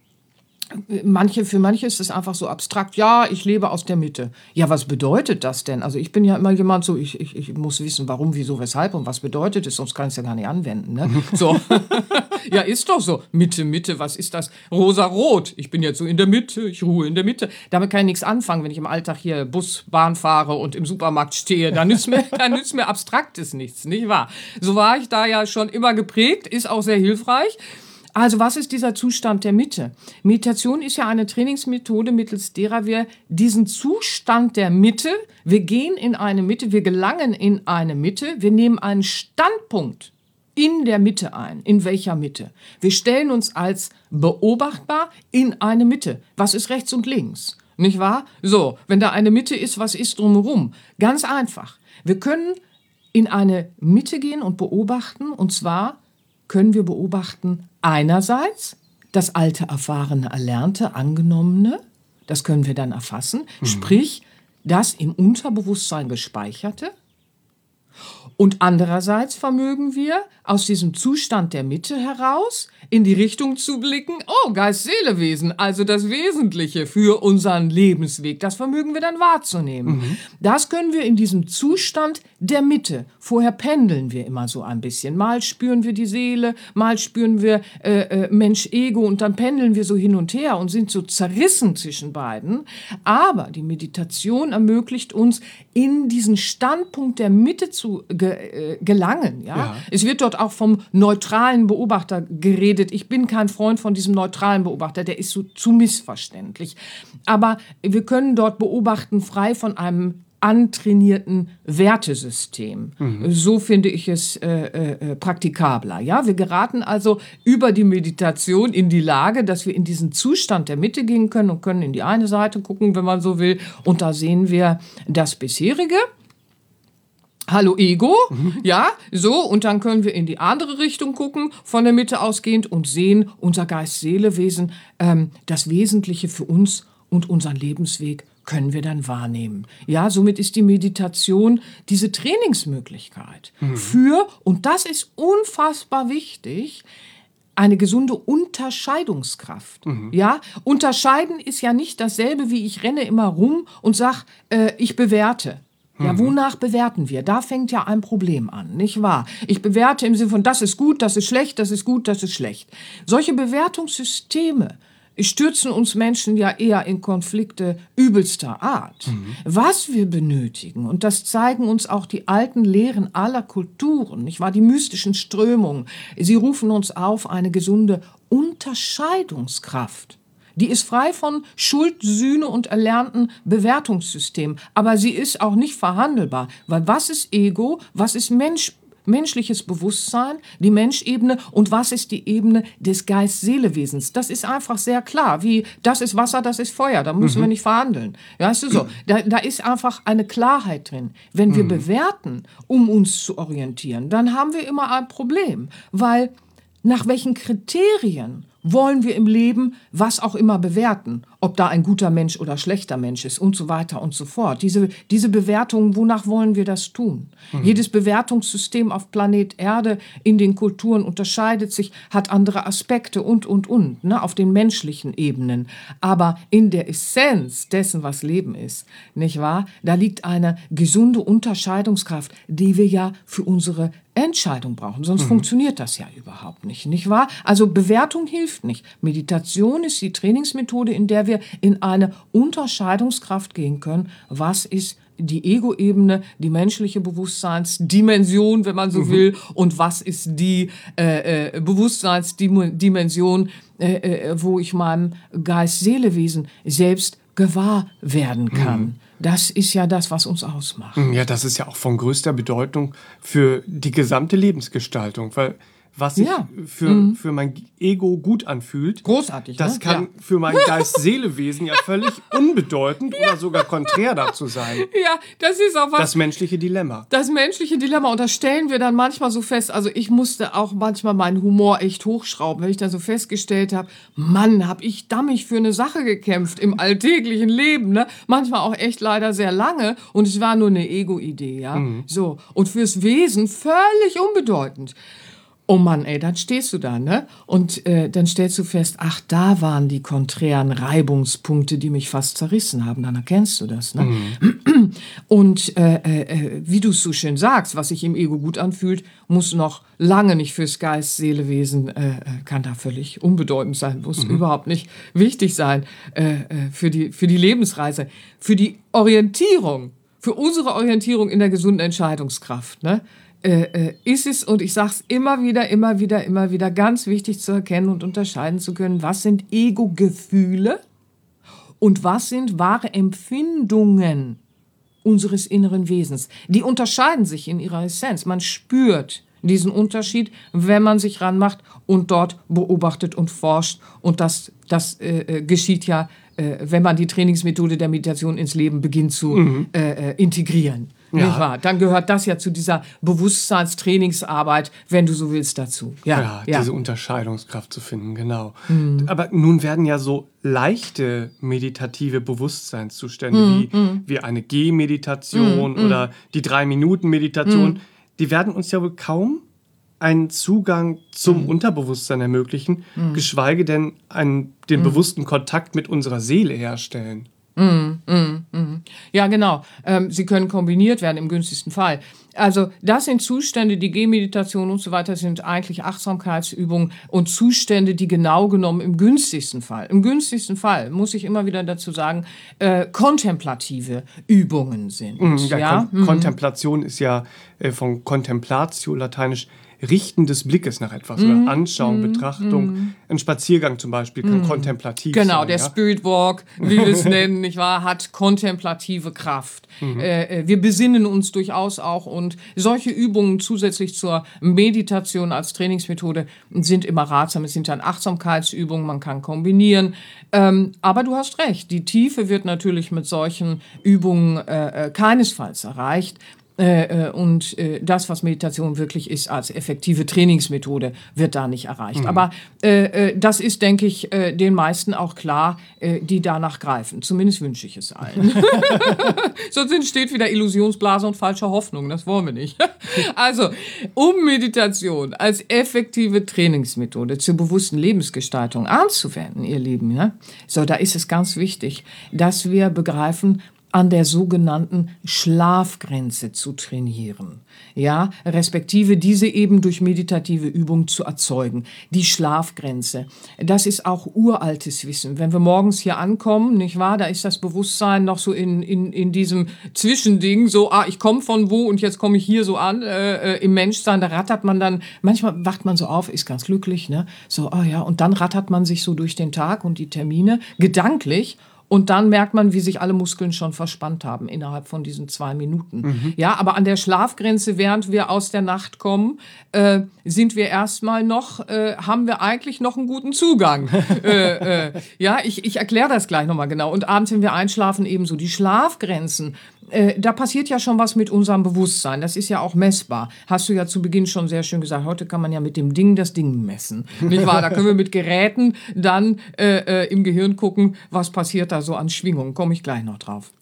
Manche, für manche ist es einfach so abstrakt, ja, ich lebe aus der Mitte. Ja, was bedeutet das denn? Also ich bin ja immer jemand so, ich, ich, ich muss wissen, warum, wieso, weshalb und was bedeutet es, sonst kann ich es ja gar nicht anwenden. Ne? So. Ja, ist doch so. Mitte, Mitte, was ist das? Rosa-Rot. Ich bin jetzt so in der Mitte, ich ruhe in der Mitte. Damit kann ich nichts anfangen, wenn ich im Alltag hier Bus, Bahn fahre und im Supermarkt stehe. Dann nützt mir, dann nützt mir Abstraktes nichts, nicht wahr? So war ich da ja schon immer geprägt, ist auch sehr hilfreich. Also was ist dieser Zustand der Mitte? Meditation ist ja eine Trainingsmethode, mittels derer wir diesen Zustand der Mitte, wir gehen in eine Mitte, wir gelangen in eine Mitte, wir nehmen einen Standpunkt in der Mitte ein. In welcher Mitte? Wir stellen uns als beobachtbar in eine Mitte. Was ist rechts und links? Nicht wahr? So, wenn da eine Mitte ist, was ist drumherum? Ganz einfach. Wir können in eine Mitte gehen und beobachten, und zwar können wir beobachten einerseits das alte, erfahrene, erlernte, angenommene, das können wir dann erfassen, mhm. sprich das im Unterbewusstsein gespeicherte. Und andererseits vermögen wir aus diesem Zustand der Mitte heraus in die Richtung zu blicken, oh, Geist-Seele-Wesen, also das Wesentliche für unseren Lebensweg, das vermögen wir dann wahrzunehmen. Mhm. Das können wir in diesem Zustand der Mitte. Vorher pendeln wir immer so ein bisschen. Mal spüren wir die Seele, mal spüren wir äh, äh, Mensch-Ego und dann pendeln wir so hin und her und sind so zerrissen zwischen beiden. Aber die Meditation ermöglicht uns, in diesen Standpunkt der Mitte zu ge- äh, gelangen. Ja? Ja. Es wird dort auch vom neutralen Beobachter geredet. Ich bin kein Freund von diesem neutralen Beobachter, der ist so zu missverständlich. Aber wir können dort beobachten, frei von einem antrainierten Wertesystem. Mhm. So finde ich es äh, äh, praktikabler. Ja? Wir geraten also über die Meditation in die Lage, dass wir in diesen Zustand der Mitte gehen können und können in die eine Seite gucken, wenn man so will. Und da sehen wir das bisherige. Hallo Ego, mhm. ja, so, und dann können wir in die andere Richtung gucken, von der Mitte ausgehend, und sehen unser Geist-Seele-Wesen, ähm, das Wesentliche für uns und unseren Lebensweg können wir dann wahrnehmen. Ja, somit ist die Meditation diese Trainingsmöglichkeit mhm. für, und das ist unfassbar wichtig, eine gesunde Unterscheidungskraft. Mhm. Ja, unterscheiden ist ja nicht dasselbe, wie ich renne immer rum und sag, äh, ich bewerte. Ja, wonach bewerten wir? Da fängt ja ein Problem an, nicht wahr? Ich bewerte im Sinne von, das ist gut, das ist schlecht, das ist gut, das ist schlecht. Solche Bewertungssysteme stürzen uns Menschen ja eher in Konflikte übelster Art. Mhm. Was wir benötigen, und das zeigen uns auch die alten Lehren aller Kulturen, nicht wahr? Die mystischen Strömungen, sie rufen uns auf eine gesunde Unterscheidungskraft. Die ist frei von Schuld, Sühne und erlernten Bewertungssystemen. Aber sie ist auch nicht verhandelbar. Weil was ist Ego? Was ist Mensch, menschliches Bewusstsein? Die Menschebene. Und was ist die Ebene des Geist-Seele-Wesens? Das ist einfach sehr klar. Wie, das ist Wasser, das ist Feuer. Da müssen mhm. wir nicht verhandeln. Weißt du so? Da, da ist einfach eine Klarheit drin. Wenn wir mhm. bewerten, um uns zu orientieren, dann haben wir immer ein Problem. Weil nach welchen Kriterien wollen wir im Leben was auch immer bewerten, ob da ein guter Mensch oder schlechter Mensch ist und so weiter und so fort. Diese, diese Bewertungen, wonach wollen wir das tun? Mhm. Jedes Bewertungssystem auf Planet Erde in den Kulturen unterscheidet sich, hat andere Aspekte und, und, und, ne, auf den menschlichen Ebenen. Aber in der Essenz dessen, was Leben ist, nicht wahr? Da liegt eine gesunde Unterscheidungskraft, die wir ja für unsere Entscheidung brauchen, sonst mhm. funktioniert das ja überhaupt nicht, nicht wahr? Also Bewertung hilft nicht. Meditation ist die Trainingsmethode, in der wir in eine Unterscheidungskraft gehen können. Was ist die Ego-Ebene, die menschliche Bewusstseinsdimension, wenn man so mhm. will, und was ist die äh, äh, Bewusstseinsdimension, äh, äh, wo ich meinem Geist-Seele-Wesen selbst gewahr werden kann. Mhm. Das ist ja das, was uns ausmacht. Ja, das ist ja auch von größter Bedeutung für die gesamte Lebensgestaltung, weil was sich ja. für, mhm. für mein Ego gut anfühlt, großartig, das ne? kann ja. für mein Geist-Seele-Wesen ja völlig unbedeutend ja. oder sogar konträr dazu sein. Ja, das ist auch was. Das menschliche Dilemma. Das menschliche Dilemma. Und das stellen wir dann manchmal so fest. Also ich musste auch manchmal meinen Humor echt hochschrauben, wenn ich dann so festgestellt habe, Mann, hab ich dammig für eine Sache gekämpft im alltäglichen Leben. Ne? Manchmal auch echt leider sehr lange. Und es war nur eine Ego-Idee. Ja? Mhm. So. Und fürs Wesen völlig unbedeutend. Oh Mann, ey, dann stehst du da, ne? Und äh, dann stellst du fest, ach, da waren die konträren Reibungspunkte, die mich fast zerrissen haben. Dann erkennst du das, ne? Mhm. Und äh, äh, wie du es so schön sagst, was sich im Ego gut anfühlt, muss noch lange nicht fürs Geist-Seele-Wesen, äh, kann da völlig unbedeutend sein, muss mhm. überhaupt nicht wichtig sein äh, für die, für die Lebensreise, für die Orientierung, für unsere Orientierung in der gesunden Entscheidungskraft, ne? Äh, äh, ist es, und ich sage es immer wieder, immer wieder, immer wieder, ganz wichtig zu erkennen und unterscheiden zu können, was sind Ego-Gefühle und was sind wahre Empfindungen unseres inneren Wesens. Die unterscheiden sich in ihrer Essenz. Man spürt diesen Unterschied, wenn man sich ranmacht und dort beobachtet und forscht. Und das, das äh, geschieht ja, äh, wenn man die Trainingsmethode der Meditation ins Leben beginnt zu mhm. äh, integrieren. Ja. Nicht wahr? Dann gehört das ja zu dieser Bewusstseinstrainingsarbeit, wenn du so willst, dazu. Ja, ja, ja. diese Unterscheidungskraft zu finden, genau. Mhm. Aber nun werden ja so leichte meditative Bewusstseinszustände mhm. wie, mhm. wie eine Gehmeditation mhm. oder die Drei-Minuten-Meditation, mhm. die werden uns ja wohl kaum einen Zugang zum mhm. Unterbewusstsein ermöglichen, mhm. geschweige denn einen, den mhm. bewussten Kontakt mit unserer Seele herstellen. Mm, mm, mm. Ja, genau. Ähm, sie können kombiniert werden im günstigsten Fall. Also das sind Zustände, die Gehmeditation und so weiter sind eigentlich Achtsamkeitsübungen und Zustände, die genau genommen im günstigsten Fall, im günstigsten Fall, muss ich immer wieder dazu sagen, äh, kontemplative Übungen sind. Mm, ja, ja? Kon- mm. Kontemplation ist ja äh, von Contemplatio lateinisch Richten des Blickes nach etwas mm, oder Anschauung, mm, Betrachtung. Mm. Ein Spaziergang zum Beispiel kann mm. kontemplativ genau, sein. Genau, der ja? Spirit Walk, wie wir es nennen, nicht wahr, hat kontemplative Kraft. Mm. Äh, wir besinnen uns durchaus auch und solche Übungen zusätzlich zur Meditation als Trainingsmethode sind immer ratsam. Es sind dann Achtsamkeitsübungen, man kann kombinieren. Ähm, aber du hast recht, die Tiefe wird natürlich mit solchen Übungen äh, keinesfalls erreicht. Äh, äh, und äh, das, was Meditation wirklich ist als effektive Trainingsmethode, wird da nicht erreicht. Mhm. Aber äh, äh, das ist, denke ich, äh, den meisten auch klar, äh, die danach greifen. Zumindest wünsche ich es allen. Sonst entsteht wieder Illusionsblase und falsche Hoffnung. Das wollen wir nicht. Also, um Meditation als effektive Trainingsmethode zur bewussten Lebensgestaltung anzuwenden, ihr Lieben, ja? So, da ist es ganz wichtig, dass wir begreifen, an der sogenannten Schlafgrenze zu trainieren. Ja, respektive diese eben durch meditative Übung zu erzeugen. Die Schlafgrenze. Das ist auch uraltes Wissen. Wenn wir morgens hier ankommen, nicht wahr, da ist das Bewusstsein noch so in, in, in diesem Zwischending, so, ah, ich komme von wo und jetzt komme ich hier so an, äh, im Menschsein, da rattert man dann, manchmal wacht man so auf, ist ganz glücklich, ne, so, ah ja, und dann rattert man sich so durch den Tag und die Termine, gedanklich. Und dann merkt man, wie sich alle Muskeln schon verspannt haben innerhalb von diesen zwei Minuten. Mhm. Ja, aber an der Schlafgrenze, während wir aus der Nacht kommen, äh, sind wir erstmal noch, äh, haben wir eigentlich noch einen guten Zugang. äh, äh, ja, ich, ich erkläre das gleich nochmal genau. Und abends, wenn wir einschlafen, ebenso. Die Schlafgrenzen, äh, da passiert ja schon was mit unserem Bewusstsein. Das ist ja auch messbar. Hast du ja zu Beginn schon sehr schön gesagt. Heute kann man ja mit dem Ding das Ding messen. Nicht wahr? Da können wir mit Geräten dann äh, äh, im Gehirn gucken, was passiert da so an Schwingungen, komme ich gleich noch drauf.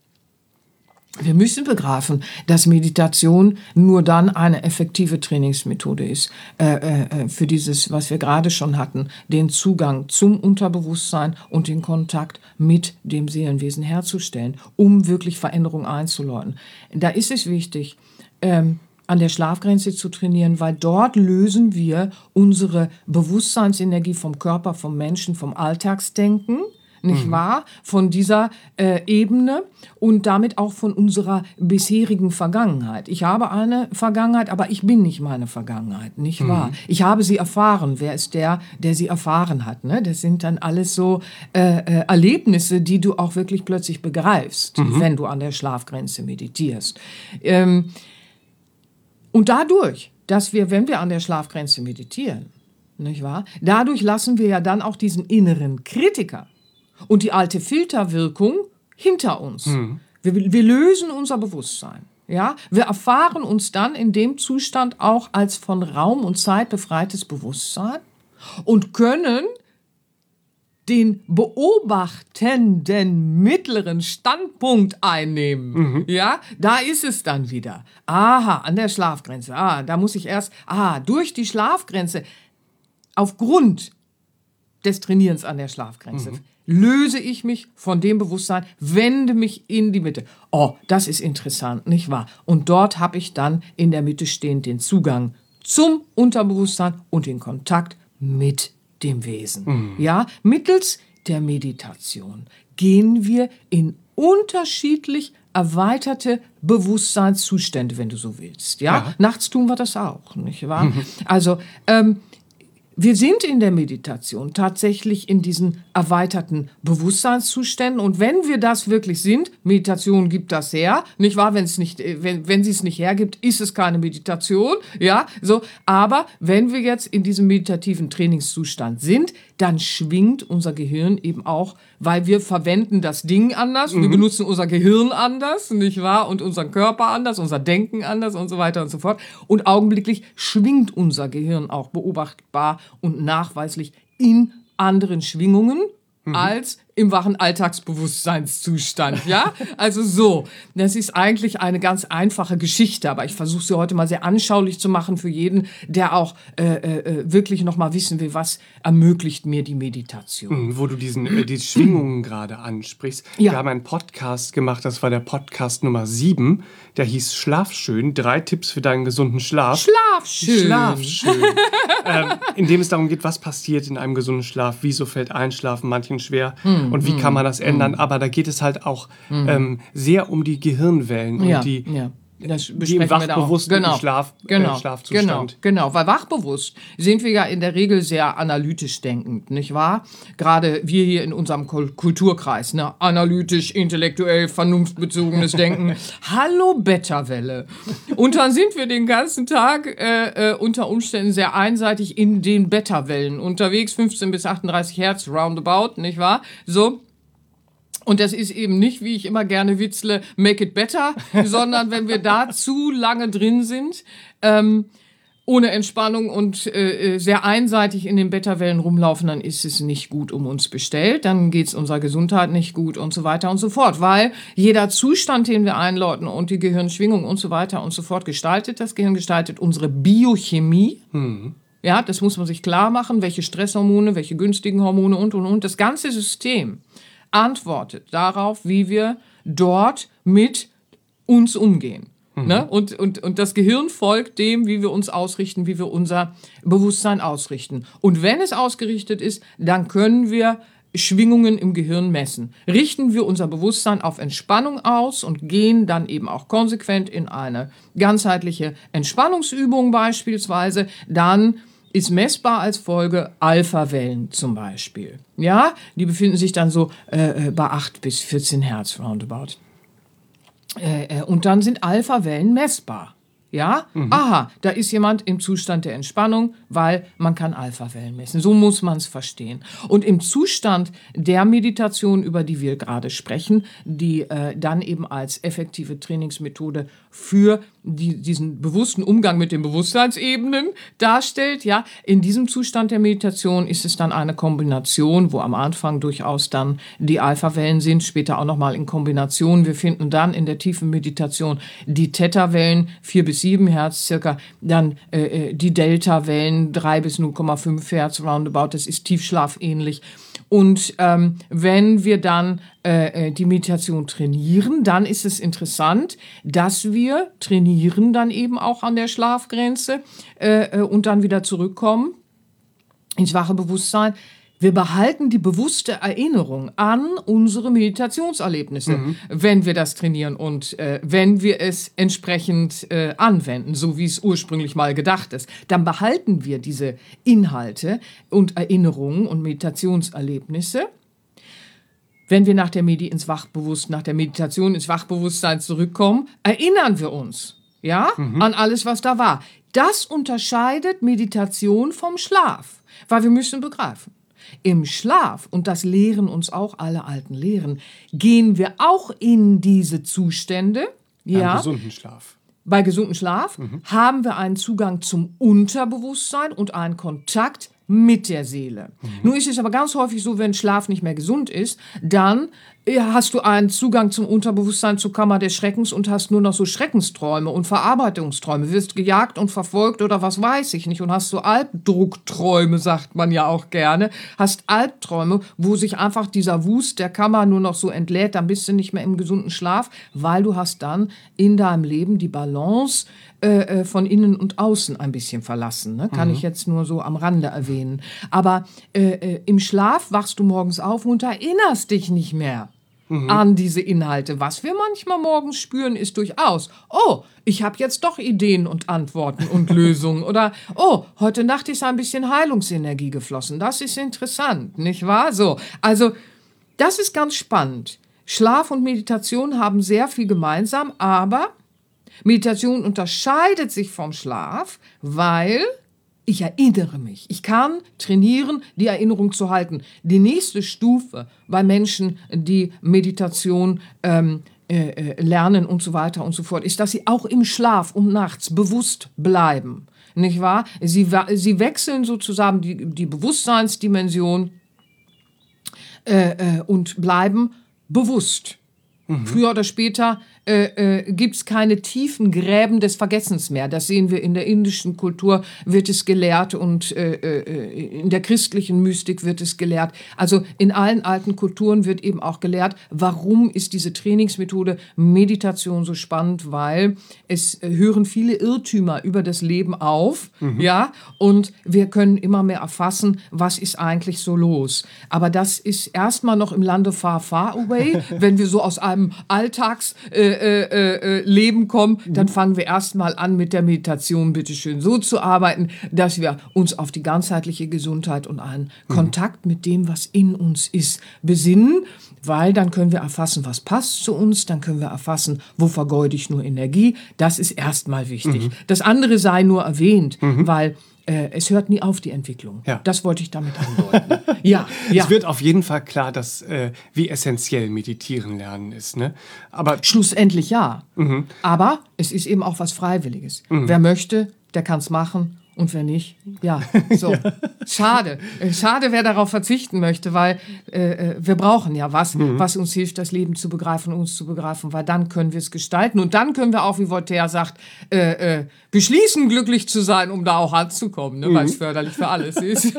Wir müssen begreifen, dass Meditation nur dann eine effektive Trainingsmethode ist, äh, äh, für dieses, was wir gerade schon hatten, den Zugang zum Unterbewusstsein und den Kontakt mit dem Seelenwesen herzustellen, um wirklich Veränderung einzuläuten. Da ist es wichtig, ähm, an der Schlafgrenze zu trainieren, weil dort lösen wir unsere Bewusstseinsenergie vom Körper, vom Menschen, vom Alltagsdenken, nicht mhm. wahr? Von dieser äh, Ebene und damit auch von unserer bisherigen Vergangenheit. Ich habe eine Vergangenheit, aber ich bin nicht meine Vergangenheit, nicht mhm. wahr? Ich habe sie erfahren. Wer ist der, der sie erfahren hat? Ne? Das sind dann alles so äh, äh, Erlebnisse, die du auch wirklich plötzlich begreifst, mhm. wenn du an der Schlafgrenze meditierst. Ähm, und dadurch, dass wir, wenn wir an der Schlafgrenze meditieren, nicht wahr? Dadurch lassen wir ja dann auch diesen inneren Kritiker und die alte Filterwirkung hinter uns. Mhm. Wir, wir lösen unser Bewusstsein. Ja? Wir erfahren uns dann in dem Zustand auch als von Raum und Zeit befreites Bewusstsein und können den beobachtenden mittleren Standpunkt einnehmen. Mhm. Ja, da ist es dann wieder. Aha, an der Schlafgrenze. Ah, da muss ich erst, ah, durch die Schlafgrenze, aufgrund des Trainierens an der Schlafgrenze, mhm. löse ich mich von dem Bewusstsein, wende mich in die Mitte. Oh, das ist interessant, nicht wahr? Und dort habe ich dann in der Mitte stehend den Zugang zum Unterbewusstsein und den Kontakt mit dem Wesen. Mhm. Ja, mittels der Meditation gehen wir in unterschiedlich erweiterte Bewusstseinszustände, wenn du so willst. Ja, ja. Nachts tun wir das auch, nicht wahr? Mhm. Also, ähm, wir sind in der Meditation tatsächlich in diesen erweiterten Bewusstseinszuständen. Und wenn wir das wirklich sind, Meditation gibt das her, nicht wahr? Wenn es nicht, wenn, wenn sie es nicht hergibt, ist es keine Meditation, ja, so. Aber wenn wir jetzt in diesem meditativen Trainingszustand sind, dann schwingt unser Gehirn eben auch, weil wir verwenden das Ding anders, mhm. wir benutzen unser Gehirn anders, nicht wahr? Und unseren Körper anders, unser Denken anders und so weiter und so fort. Und augenblicklich schwingt unser Gehirn auch beobachtbar und nachweislich in anderen Schwingungen mhm. als im wachen Alltagsbewusstseinszustand, ja? Also so, das ist eigentlich eine ganz einfache Geschichte, aber ich versuche sie heute mal sehr anschaulich zu machen für jeden, der auch äh, äh, wirklich noch mal wissen will, was ermöglicht mir die Meditation. Wo du diesen, äh, die Schwingungen gerade ansprichst. Ja. Wir haben einen Podcast gemacht, das war der Podcast Nummer sieben, der hieß Schlaf schön, drei Tipps für deinen gesunden Schlaf. Schlaf schön. Schlaf schön. ähm, in dem es darum geht, was passiert in einem gesunden Schlaf, wieso fällt Einschlafen manchen schwer, hm. und wie kann man das ändern? Aber da geht es halt auch ähm, sehr um die Gehirnwellen ja, und die, ja. Das die im wachbewussten genau. Schlaf, genau. äh, Schlafzustand. Genau, genau, weil wachbewusst sind wir ja in der Regel sehr analytisch denkend, nicht wahr? Gerade wir hier in unserem Kulturkreis, ne? Analytisch, intellektuell, vernunftbezogenes Denken. Hallo Beta-Welle. Und dann sind wir den ganzen Tag äh, äh, unter Umständen sehr einseitig in den Beta-Wellen unterwegs, fünfzehn bis achtunddreißig Hertz roundabout, nicht wahr? So. Und das ist eben nicht, wie ich immer gerne witzle, make it better, sondern wenn wir da zu lange drin sind, ähm, ohne Entspannung und äh, sehr einseitig in den Beta-Wellen rumlaufen, dann ist es nicht gut um uns bestellt, dann geht es unserer Gesundheit nicht gut und so weiter und so fort. Weil jeder Zustand, den wir einläuten und die Gehirnschwingung und so weiter und so fort gestaltet, das Gehirn gestaltet unsere Biochemie. Mhm. Ja, das muss man sich klar machen, welche Stresshormone, welche günstigen Hormone und, und, und. Das ganze System antwortet darauf, wie wir dort mit uns umgehen. Ne? Und, und, und das Gehirn folgt dem, wie wir uns ausrichten, wie wir unser Bewusstsein ausrichten. Und wenn es ausgerichtet ist, dann können wir Schwingungen im Gehirn messen. Richten wir unser Bewusstsein auf Entspannung aus und gehen dann eben auch konsequent in eine ganzheitliche Entspannungsübung beispielsweise, dann ist messbar als Folge Alpha-Wellen zum Beispiel. Ja, die befinden sich dann so äh, bei acht bis vierzehn Hertz roundabout. Äh, und dann sind Alpha-Wellen messbar. Ja, mhm. Aha, da ist jemand im Zustand der Entspannung, weil man kann Alpha-Wellen messen. So muss man es verstehen. Und im Zustand der Meditation, über die wir gerade sprechen, die äh, dann eben als effektive Trainingsmethode für die, diesen bewussten Umgang mit den Bewusstseinsebenen darstellt, ja, in diesem Zustand der Meditation ist es dann eine Kombination, wo am Anfang durchaus dann die Alpha-Wellen sind, später auch nochmal in Kombination. Wir finden dann in der tiefen Meditation die Theta-Wellen, vier bis sieben Hertz circa, dann äh, die Delta-Wellen, drei bis null Komma fünf Hertz roundabout, das ist tiefschlafähnlich. Und ähm, wenn wir dann äh, die Meditation trainieren, dann ist es interessant, dass wir trainieren dann eben auch an der Schlafgrenze äh, und dann wieder zurückkommen ins wache Bewusstsein. Wir behalten die bewusste Erinnerung an unsere Meditationserlebnisse, mhm. wenn wir das trainieren und äh, wenn wir es entsprechend äh, anwenden, so wie es ursprünglich mal gedacht ist. Dann behalten wir diese Inhalte und Erinnerungen und Meditationserlebnisse. Wenn wir nach der Medi ins Wachbewusstsein, nach der Meditation ins Wachbewusstsein zurückkommen, erinnern wir uns, ja, mhm. an alles, was da war. Das unterscheidet Meditation vom Schlaf, weil wir müssen begreifen. Im Schlaf, und das lehren uns auch alle alten Lehren, gehen wir auch in diese Zustände. Ja, beim gesunden Schlaf. Bei gesundem Schlaf mhm. haben wir einen Zugang zum Unterbewusstsein und einen Kontakt mit der Seele. Mhm. Nun ist es aber ganz häufig so, wenn Schlaf nicht mehr gesund ist, dann hast du einen Zugang zum Unterbewusstsein, zur Kammer des Schreckens und hast nur noch so Schreckensträume und Verarbeitungsträume, wirst gejagt und verfolgt oder was weiß ich nicht und hast so Albdruckträume, sagt man ja auch gerne, hast Albträume, wo sich einfach dieser Wust der Kammer nur noch so entlädt, dann bist du nicht mehr im gesunden Schlaf, weil du hast dann in deinem Leben die Balance äh, von innen und außen ein bisschen verlassen. Ne? Kann mhm. ich jetzt nur so am Rande erwähnen. Aber äh, äh, im Schlaf wachst du morgens auf und erinnerst dich nicht mehr Mhm. an diese Inhalte. Was wir manchmal morgens spüren, ist durchaus, oh, ich habe jetzt doch Ideen und Antworten und Lösungen. Oder, oh, heute Nacht ist ein bisschen Heilungsenergie geflossen. Das ist interessant, nicht wahr? So, also, das ist ganz spannend. Schlaf und Meditation haben sehr viel gemeinsam, aber Meditation unterscheidet sich vom Schlaf, weil ich erinnere mich. Ich kann trainieren, die Erinnerung zu halten. Die nächste Stufe bei Menschen, die Meditation ähm, äh, lernen und so weiter und so fort, ist, dass sie auch im Schlaf und nachts bewusst bleiben. Nicht wahr? Sie, sie wechseln sozusagen die, die Bewusstseinsdimension äh, äh, und bleiben bewusst. Mhm. Früher oder später äh, äh, gibt es keine tiefen Gräben des Vergessens mehr. Das sehen wir in der indischen Kultur, wird es gelehrt und äh, äh, in der christlichen Mystik wird es gelehrt. Also in allen alten Kulturen wird eben auch gelehrt, warum ist diese Trainingsmethode Meditation so spannend, weil es äh, hören viele Irrtümer über das Leben auf, mhm. ja, und wir können immer mehr erfassen, was ist eigentlich so los. Aber das ist erstmal noch im Lande far, far away, wenn wir so aus einem Alltags äh, Äh, äh, Leben kommen, dann fangen wir erstmal an mit der Meditation, bitteschön, so zu arbeiten, dass wir uns auf die ganzheitliche Gesundheit und einen mhm. Kontakt mit dem, was in uns ist, besinnen, weil dann können wir erfassen, was passt zu uns, dann können wir erfassen, wo vergeude ich nur Energie, das ist erstmal wichtig. Mhm. Das andere sei nur erwähnt, mhm. weil äh, es hört nie auf, die Entwicklung. Ja. Das wollte ich damit andeuten. ja, ja. Es wird auf jeden Fall klar, dass äh, wie essentiell Meditieren lernen ist. Ne? Aber Schlussendlich ja. Mhm. Aber es ist eben auch was Freiwilliges. Mhm. Wer möchte, der kann es machen. Und wer nicht, ja, so. ja. Schade. Schade, wer darauf verzichten möchte, weil äh, wir brauchen ja was, mhm. was uns hilft, das Leben zu begreifen, uns zu begreifen, weil dann können wir es gestalten. Und dann können wir auch, wie Voltaire sagt, äh, äh, beschließen, glücklich zu sein, um da auch anzukommen, ne, mhm. weil es förderlich für alles ist.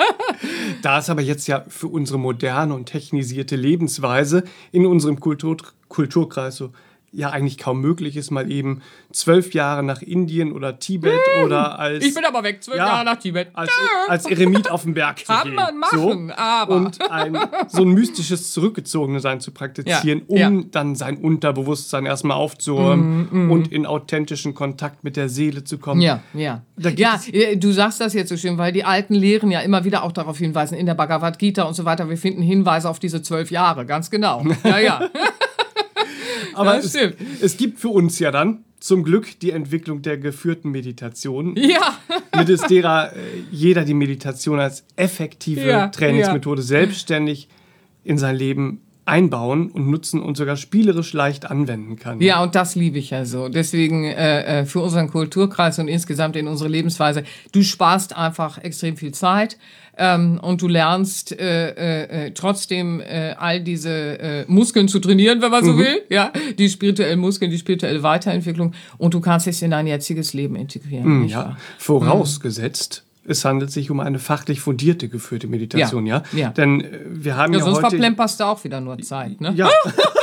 Da es aber jetzt ja für unsere moderne und technisierte Lebensweise in unserem Kultur- Kulturkreis so ja eigentlich kaum möglich ist, mal eben zwölf Jahre nach Indien oder Tibet hm, oder als... Ich bin aber weg, zwölf ja, Jahre nach Tibet. Als, als Eremit auf den Berg zu gehen. Kann man machen, so, aber... Und ein, so ein mystisches Zurückgezogensein zu praktizieren, ja, um ja. dann sein Unterbewusstsein erstmal aufzuräumen mm, mm. und in authentischen Kontakt mit der Seele zu kommen. Ja, ja. Ja, du sagst das jetzt so schön, weil die alten Lehren ja immer wieder auch darauf hinweisen, in der Bhagavad Gita und so weiter, wir finden Hinweise auf diese zwölf Jahre, ganz genau. Ja, ja. Aber es, es gibt für uns ja dann zum Glück die Entwicklung der geführten Meditation. Ja. Mittels derer äh, jeder die Meditation als effektive ja, Trainingsmethode ja. selbstständig in sein Leben einbauen und nutzen und sogar spielerisch leicht anwenden kann. Ja, und das liebe ich ja so. Deswegen äh, für unseren Kulturkreis und insgesamt in unsere Lebensweise, du sparst einfach extrem viel Zeit. Ähm, und du lernst äh, äh, trotzdem äh, all diese äh, Muskeln zu trainieren, wenn man so mhm. will, ja, die spirituellen Muskeln, die spirituelle Weiterentwicklung, und du kannst es in dein jetziges Leben integrieren. Mhm, ja. Wahr? Vorausgesetzt, mhm. es handelt sich um eine fachlich fundierte geführte Meditation, ja? ja? ja. Denn äh, wir haben ja, ja sonst heute... verplemperst du auch wieder nur Zeit, ne? Ja.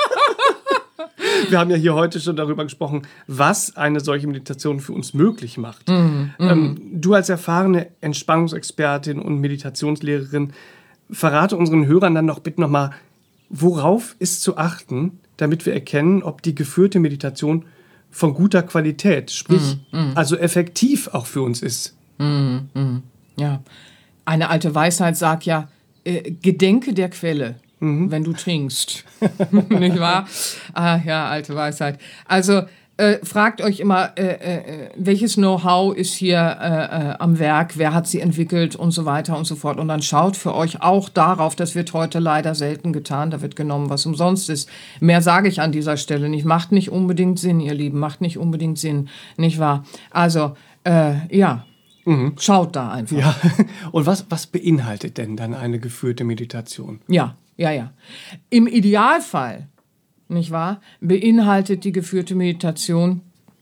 Wir haben ja hier heute schon darüber gesprochen, was eine solche Meditation für uns möglich macht. Mhm, ähm, du als erfahrene Entspannungsexpertin und Meditationslehrerin, verrate unseren Hörern dann doch bitte nochmal, worauf ist zu achten, damit wir erkennen, ob die geführte Meditation von guter Qualität, sprich mhm, also effektiv auch für uns ist. Mhm, mh. Ja, eine alte Weisheit sagt ja, äh, gedenke der Quelle. Mhm. Wenn du trinkst. Nicht wahr? Ah, ja, alte Weisheit. Also äh, fragt euch immer, äh, äh, welches Know-how ist hier äh, äh, am Werk, wer hat sie entwickelt und so weiter und so fort. Und dann schaut für euch auch darauf, das wird heute leider selten getan, da wird genommen, was umsonst ist. Mehr sage ich an dieser Stelle nicht. Macht nicht unbedingt Sinn, ihr Lieben, macht nicht unbedingt Sinn, nicht wahr? Also, äh, ja. Mhm. Schaut da einfach. Ja. Und was, was beinhaltet denn dann eine geführte Meditation? Ja. Ja, ja. Im Idealfall, nicht wahr, beinhaltet die geführte Meditation,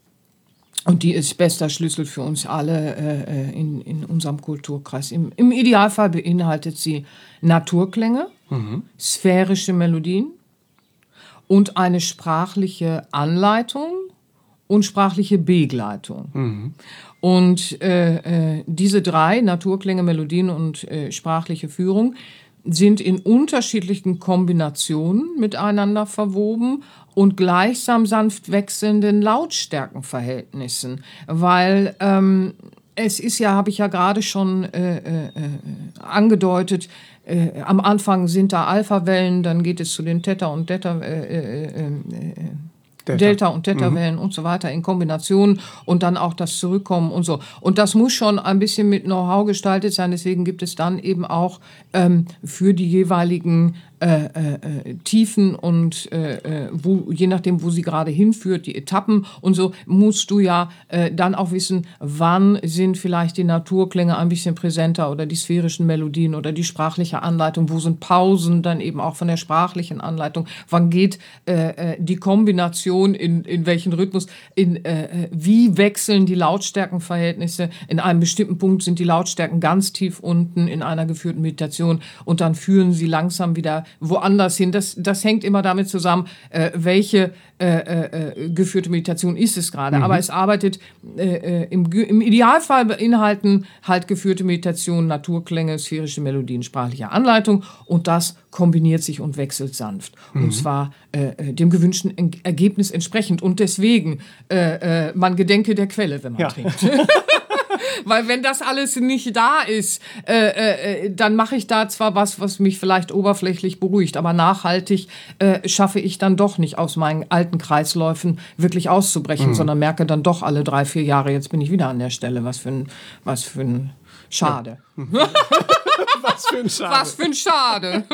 und die ist bester Schlüssel für uns alle äh, in, in unserem Kulturkreis, im, im Idealfall beinhaltet sie Naturklänge, mhm. sphärische Melodien und eine sprachliche Anleitung und sprachliche Begleitung. Mhm. Und äh, äh, diese drei, Naturklänge, Melodien und äh, sprachliche Führung, sind in unterschiedlichen Kombinationen miteinander verwoben und gleichsam sanft wechselnden Lautstärkenverhältnissen, weil ähm, es ist ja, habe ich ja gerade schon äh, äh, angedeutet, äh, am Anfang sind da Alpha-Wellen, dann geht es zu den Theta- und Theta- äh, äh, äh, Delta. Delta- und Theta-Wellen mhm. und so weiter in Kombination und dann auch das Zurückkommen und so. Und das muss schon ein bisschen mit Know-how gestaltet sein. Deswegen gibt es dann eben auch ähm, für die jeweiligen äh, äh, Tiefen und äh, wo, je nachdem, wo sie gerade hinführt, die Etappen und so, musst du ja äh, dann auch wissen, wann sind vielleicht die Naturklänge ein bisschen präsenter oder die sphärischen Melodien oder die sprachliche Anleitung, wo sind Pausen dann eben auch von der sprachlichen Anleitung, wann geht äh, die Kombination, in, in welchen Rhythmus, in äh, wie wechseln die Lautstärkenverhältnisse, in einem bestimmten Punkt sind die Lautstärken ganz tief unten in einer geführten Meditation und dann führen sie langsam wieder woanders hin. Das, das hängt immer damit zusammen, äh, welche äh, äh, geführte Meditation ist es gerade. Mhm. Aber es arbeitet äh, im, im Idealfall beinhalten halt geführte Meditation, Naturklänge, sphärische Melodien, sprachliche Anleitung und das kombiniert sich und wechselt sanft. Mhm. Und zwar äh, dem gewünschten Ergebnis entsprechend. Und deswegen, äh, äh, man gedenke der Quelle, wenn man ja. trinkt. Weil wenn das alles nicht da ist, äh, äh, dann mache ich da zwar was, was mich vielleicht oberflächlich beruhigt, aber nachhaltig äh, schaffe ich dann doch nicht aus meinen alten Kreisläufen wirklich auszubrechen, mhm. sondern merke dann doch alle drei, vier Jahre, jetzt bin ich wieder an der Stelle. Was für ein, was für ein Schade. Ja. Was für ein Schade. Was für ein Schade.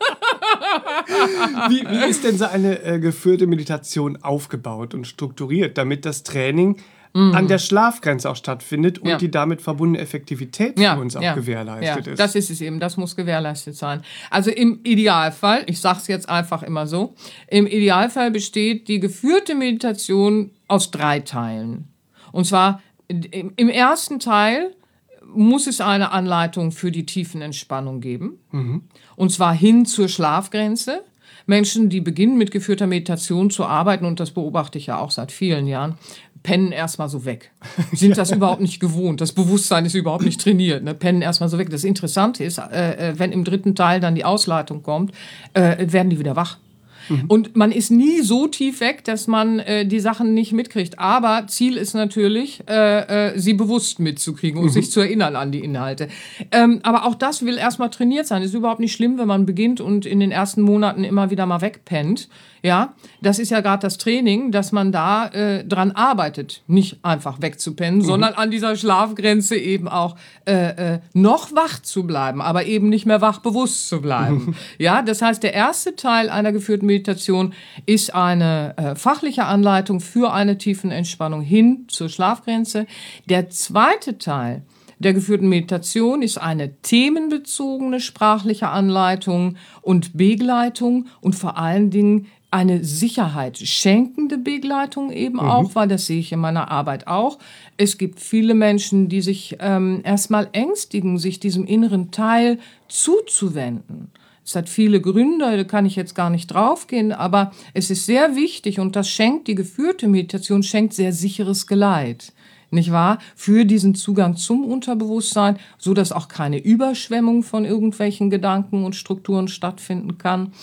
Wie, wie ist denn so eine äh, geführte Meditation aufgebaut und strukturiert, damit das Training mm. an der Schlafgrenze auch stattfindet und ja. die damit verbundene Effektivität für ja, uns auch ja, gewährleistet ja, ist? Das ist es eben, das muss gewährleistet sein. Also im Idealfall, ich sage es jetzt einfach immer so, im Idealfall besteht die geführte Meditation aus drei Teilen. Und zwar im, im ersten Teil muss es eine Anleitung für die Tiefenentspannung geben. Mhm. Und zwar hin zur Schlafgrenze. Menschen, die beginnen mit geführter Meditation zu arbeiten, und das beobachte ich ja auch seit vielen Jahren, pennen erstmal so weg. Sind das überhaupt nicht gewohnt. Das Bewusstsein ist überhaupt nicht trainiert. Ne? Pennen erstmal so weg. Das Interessante ist, äh, wenn im dritten Teil dann die Ausleitung kommt, äh, werden die wieder wach. Mhm. Und man ist nie so tief weg, dass man äh, die Sachen nicht mitkriegt. Aber Ziel ist natürlich, äh, äh, sie bewusst mitzukriegen und mhm. sich zu erinnern an die Inhalte. Ähm, aber auch das will erstmal trainiert sein. Ist überhaupt nicht schlimm, wenn man beginnt und in den ersten Monaten immer wieder mal wegpennt. Ja, das ist ja gerade das Training, dass man da äh, dran arbeitet, nicht einfach wegzupennen, mhm. sondern an dieser Schlafgrenze eben auch äh, äh, noch wach zu bleiben, aber eben nicht mehr wach bewusst zu bleiben. Mhm. Ja, das heißt, der erste Teil einer geführten Meditation ist eine äh, fachliche Anleitung für eine Tiefenentspannung hin zur Schlafgrenze. Der zweite Teil der geführten Meditation ist eine themenbezogene sprachliche Anleitung und Begleitung und vor allen Dingen eine Sicherheit schenkende Begleitung eben mhm. auch, weil das sehe ich in meiner Arbeit auch. Es gibt viele Menschen, die sich ähm, erstmal ängstigen, sich diesem inneren Teil zuzuwenden. Es hat viele Gründe, da kann ich jetzt gar nicht draufgehen, aber es ist sehr wichtig und das schenkt, die geführte Meditation schenkt sehr sicheres Geleit, nicht wahr? Für diesen Zugang zum Unterbewusstsein, so dass auch keine Überschwemmung von irgendwelchen Gedanken und Strukturen stattfinden kann.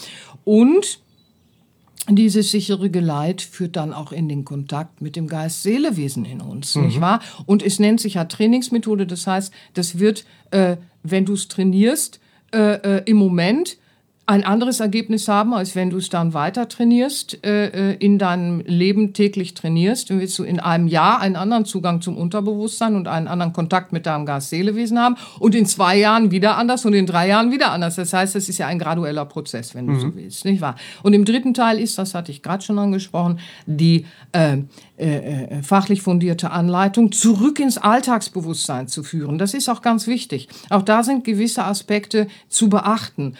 Und dieses sichere Geleit führt dann auch in den Kontakt mit dem Geist-Seele-Wesen in uns, mhm. nicht wahr? Und es nennt sich ja Trainingsmethode, das heißt, das wird, äh, wenn du es trainierst, äh, äh, im Moment ein anderes Ergebnis haben, als wenn du es dann weiter trainierst, äh, in deinem Leben täglich trainierst. Dann willst du in einem Jahr einen anderen Zugang zum Unterbewusstsein und einen anderen Kontakt mit deinem Geist-Seele-Wesen haben und in zwei Jahren wieder anders und in drei Jahren wieder anders. Das heißt, das ist ja ein gradueller Prozess, wenn du mhm. so willst, nicht wahr? Und im dritten Teil ist, das hatte ich gerade schon angesprochen, die äh, äh, fachlich fundierte Anleitung, zurück ins Alltagsbewusstsein zu führen. Das ist auch ganz wichtig. Auch da sind gewisse Aspekte zu beachten.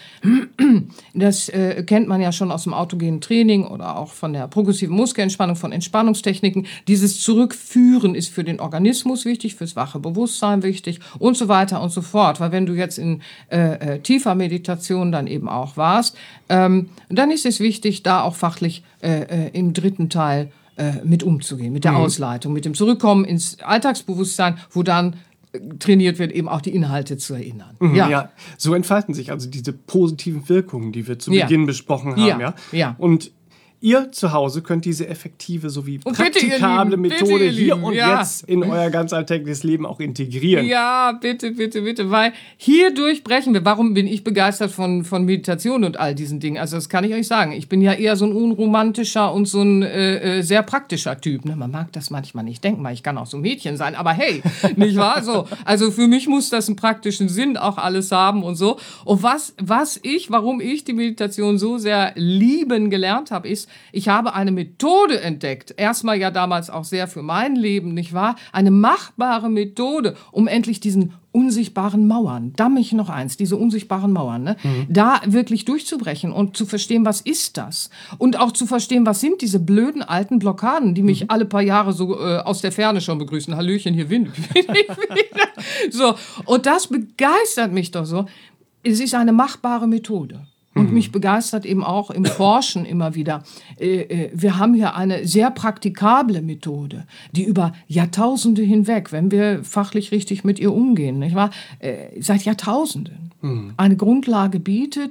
Das äh, kennt man ja schon aus dem autogenen Training oder auch von der progressiven Muskelentspannung, von Entspannungstechniken. Dieses Zurückführen ist für den Organismus wichtig, fürs wache Bewusstsein wichtig und so weiter und so fort. Weil wenn du jetzt in äh, äh, tiefer Meditation dann eben auch warst, ähm, dann ist es wichtig, da auch fachlich äh, äh, im dritten Teil äh, mit umzugehen, mit der mhm. Ausleitung, mit dem Zurückkommen ins Alltagsbewusstsein, wo dann trainiert wird, eben auch die Inhalte zu erinnern. Mhm, ja. ja, so entfalten sich also diese positiven Wirkungen, die wir zu ja. Beginn besprochen haben. Ja. Ja? Ja. Und ihr zu Hause könnt diese effektive sowie und praktikable bitte, Methode bitte, hier und ja. jetzt in euer ganz alltägliches Leben auch integrieren. Ja, bitte, bitte, bitte, weil hier durchbrechen wir. Warum bin ich begeistert von, von Meditation und all diesen Dingen? Also das kann ich euch sagen. Ich bin ja eher so ein unromantischer und so ein äh, sehr praktischer Typ. Ne? Man mag das manchmal nicht denken, weil ich kann auch so ein Mädchen sein. Aber hey, nicht wahr? So, also für mich muss das einen praktischen Sinn auch alles haben und so. Und was, was ich, warum ich die Meditation so sehr lieben gelernt habe, ist, ich habe eine Methode entdeckt, erstmal ja damals auch sehr für mein Leben, nicht wahr? Eine machbare Methode, um endlich diesen unsichtbaren Mauern, da mich noch eins, diese unsichtbaren Mauern, ne? Mhm. da wirklich durchzubrechen und zu verstehen, was ist das? Und auch zu verstehen, was sind diese blöden alten Blockaden, die mich mhm. alle paar Jahre so äh, aus der Ferne schon begrüßen. Hallöchen, hier bin ich wieder. So, und das begeistert mich doch so. Es ist eine machbare Methode. Und mhm. mich begeistert eben auch im Forschen immer wieder. Äh, wir haben hier eine sehr praktikable Methode, die über Jahrtausende hinweg, wenn wir fachlich richtig mit ihr umgehen, nicht wahr? Äh, seit Jahrtausenden mhm. eine Grundlage bietet,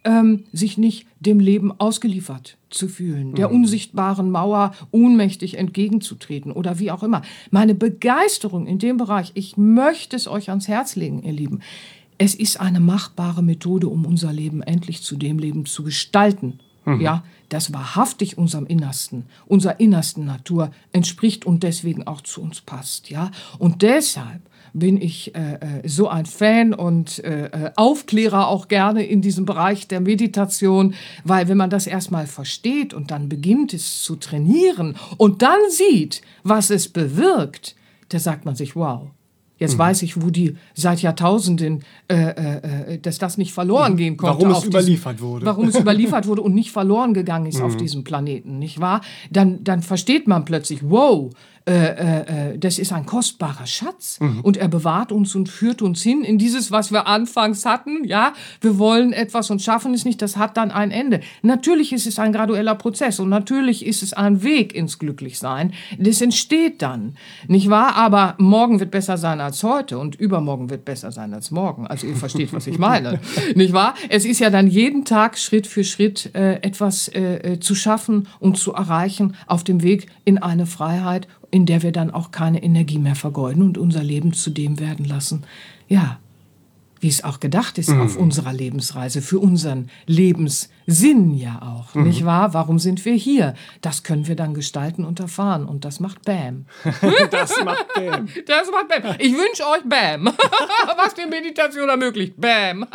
ähm, sich nicht dem Leben ausgeliefert zu fühlen, der unsichtbaren Mauer ohnmächtig entgegenzutreten oder wie auch immer. Meine Begeisterung in dem Bereich, ich möchte es euch ans Herz legen, ihr Lieben. Es ist eine machbare Methode, um unser Leben endlich zu dem Leben zu gestalten, mhm. ja, das wahrhaftig unserem Innersten, unserer innersten Natur entspricht und deswegen auch zu uns passt, ja. Und deshalb bin ich äh, so ein Fan und äh, Aufklärer auch gerne in diesem Bereich der Meditation, weil wenn man das erstmal versteht und dann beginnt es zu trainieren und dann sieht, was es bewirkt, da sagt man sich, wow. Jetzt mhm. weiß ich, wo die seit Jahrtausenden, äh, äh, dass das nicht verloren gehen konnte. Warum es überliefert diesem, wurde. Warum es überliefert wurde und nicht verloren gegangen ist mhm. auf diesem Planeten, nicht wahr? Dann, dann versteht man plötzlich, wow, äh, äh, das ist ein kostbarer Schatz mhm. und er bewahrt uns und führt uns hin in dieses, was wir anfangs hatten, ja, wir wollen etwas und schaffen es nicht, das hat dann ein Ende. Natürlich ist es ein gradueller Prozess und natürlich ist es ein Weg ins Glücklichsein, das entsteht dann, nicht wahr? Aber morgen wird besser sein als heute und übermorgen wird besser sein als morgen, also ihr versteht, was ich meine, nicht wahr? Es ist ja dann jeden Tag Schritt für Schritt äh, etwas äh, zu schaffen und zu erreichen auf dem Weg in eine Freiheit, in der wir dann auch keine Energie mehr vergeuden und unser Leben zu dem werden lassen, ja, wie es auch gedacht ist mhm. auf unserer Lebensreise, für unseren Lebenssinn ja auch, mhm. nicht wahr? Warum sind wir hier? Das können wir dann gestalten und erfahren und das macht Bam. Das macht Bam. Das macht Bam. Ich wünsche euch Bam. Was die Meditation ermöglicht. Bam.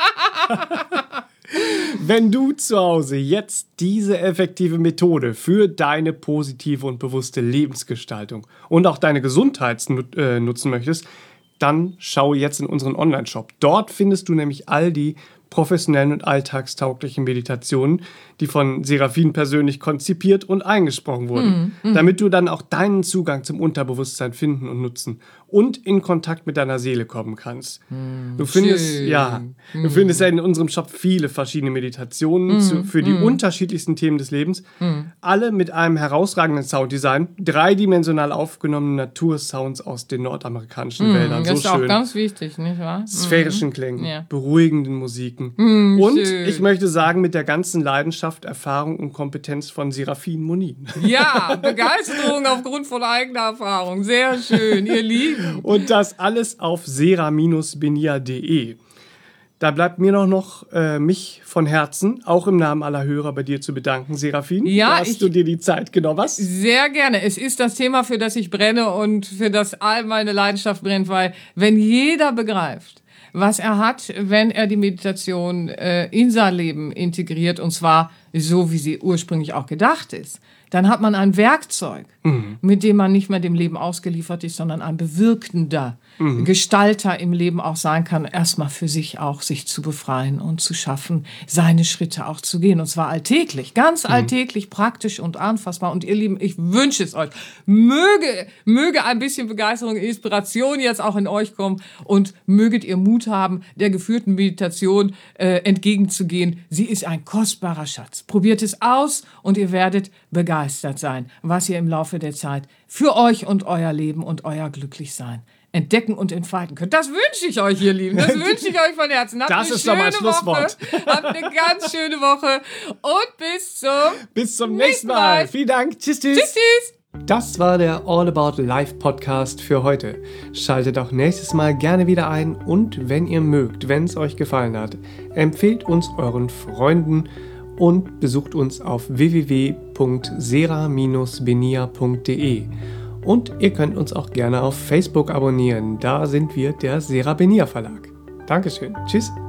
Wenn du zu Hause jetzt diese effektive Methode für deine positive und bewusste Lebensgestaltung und auch deine Gesundheit äh, nutzen möchtest, dann schau jetzt in unseren Online-Shop. Dort findest du nämlich all die professionellen und alltagstauglichen Meditationen, die von Serafin persönlich konzipiert und eingesprochen wurden, mm, mm. damit du dann auch deinen Zugang zum Unterbewusstsein finden und nutzen und in Kontakt mit deiner Seele kommen kannst. Mm, du findest schön. ja, mm. du findest ja in unserem Shop viele verschiedene Meditationen mm, zu, für die mm. unterschiedlichsten Themen des Lebens, mm. alle mit einem herausragenden Sounddesign, dreidimensional aufgenommene Natursounds aus den nordamerikanischen mm, Wäldern. Das so ist schön. auch ganz wichtig, nicht wahr? Sphärischen Klängen, ja. beruhigenden Musiken. Mm, und schön. Ich möchte sagen, mit der ganzen Leidenschaft, Erfahrung und Kompetenz von Serafin Monin. Ja, Begeisterung aufgrund von eigener Erfahrung. Sehr schön, ihr Lieben. Und das alles auf sera Bindestrich benia punkt de. Da bleibt mir noch, noch äh, mich von Herzen, auch im Namen aller Hörer, bei dir zu bedanken, Serafin, ja, dass ich, du dir die Zeit genommen hast. Sehr gerne. Es ist das Thema, für das ich brenne und für das all meine Leidenschaft brennt, weil wenn jeder begreift, was er hat, wenn er die Meditation äh, in sein Leben integriert, und zwar so, wie sie ursprünglich auch gedacht ist, dann hat man ein Werkzeug, mhm. mit dem man nicht mehr dem Leben ausgeliefert ist, sondern ein bewirkender mhm. Gestalter im Leben auch sein kann, erstmal für sich auch sich zu befreien und zu schaffen, seine Schritte auch zu gehen. Und zwar alltäglich, ganz mhm. alltäglich, praktisch und anfassbar. Und ihr Lieben, ich wünsche es euch. Möge, möge ein bisschen Begeisterung, Inspiration jetzt auch in euch kommen und möget ihr Mut haben, der geführten Meditation äh, entgegenzugehen. Sie ist ein kostbarer Schatz. Probiert es aus und ihr werdet begeistert sein, was ihr im Laufe der Zeit für euch und euer Leben und euer Glücklichsein entdecken und entfalten könnt. Das wünsche ich euch, ihr Lieben. Das wünsche ich euch von Herzen. Habt das ist doch mein Schlusswort. Woche. Habt eine ganz schöne Woche und bis zum, bis zum nächsten Mal. Mal. Vielen Dank. Tschüss, tschüss. Tschüss, tschüss. Das war der All About Life Podcast für heute. Schaltet auch nächstes Mal gerne wieder ein und wenn ihr mögt, wenn es euch gefallen hat, empfehlt uns euren Freunden und besucht uns auf w w w punkt sera Bindestrich benia punkt de. Und ihr könnt uns auch gerne auf Facebook abonnieren. Da sind wir der Sera Benia Verlag. Dankeschön. Tschüss.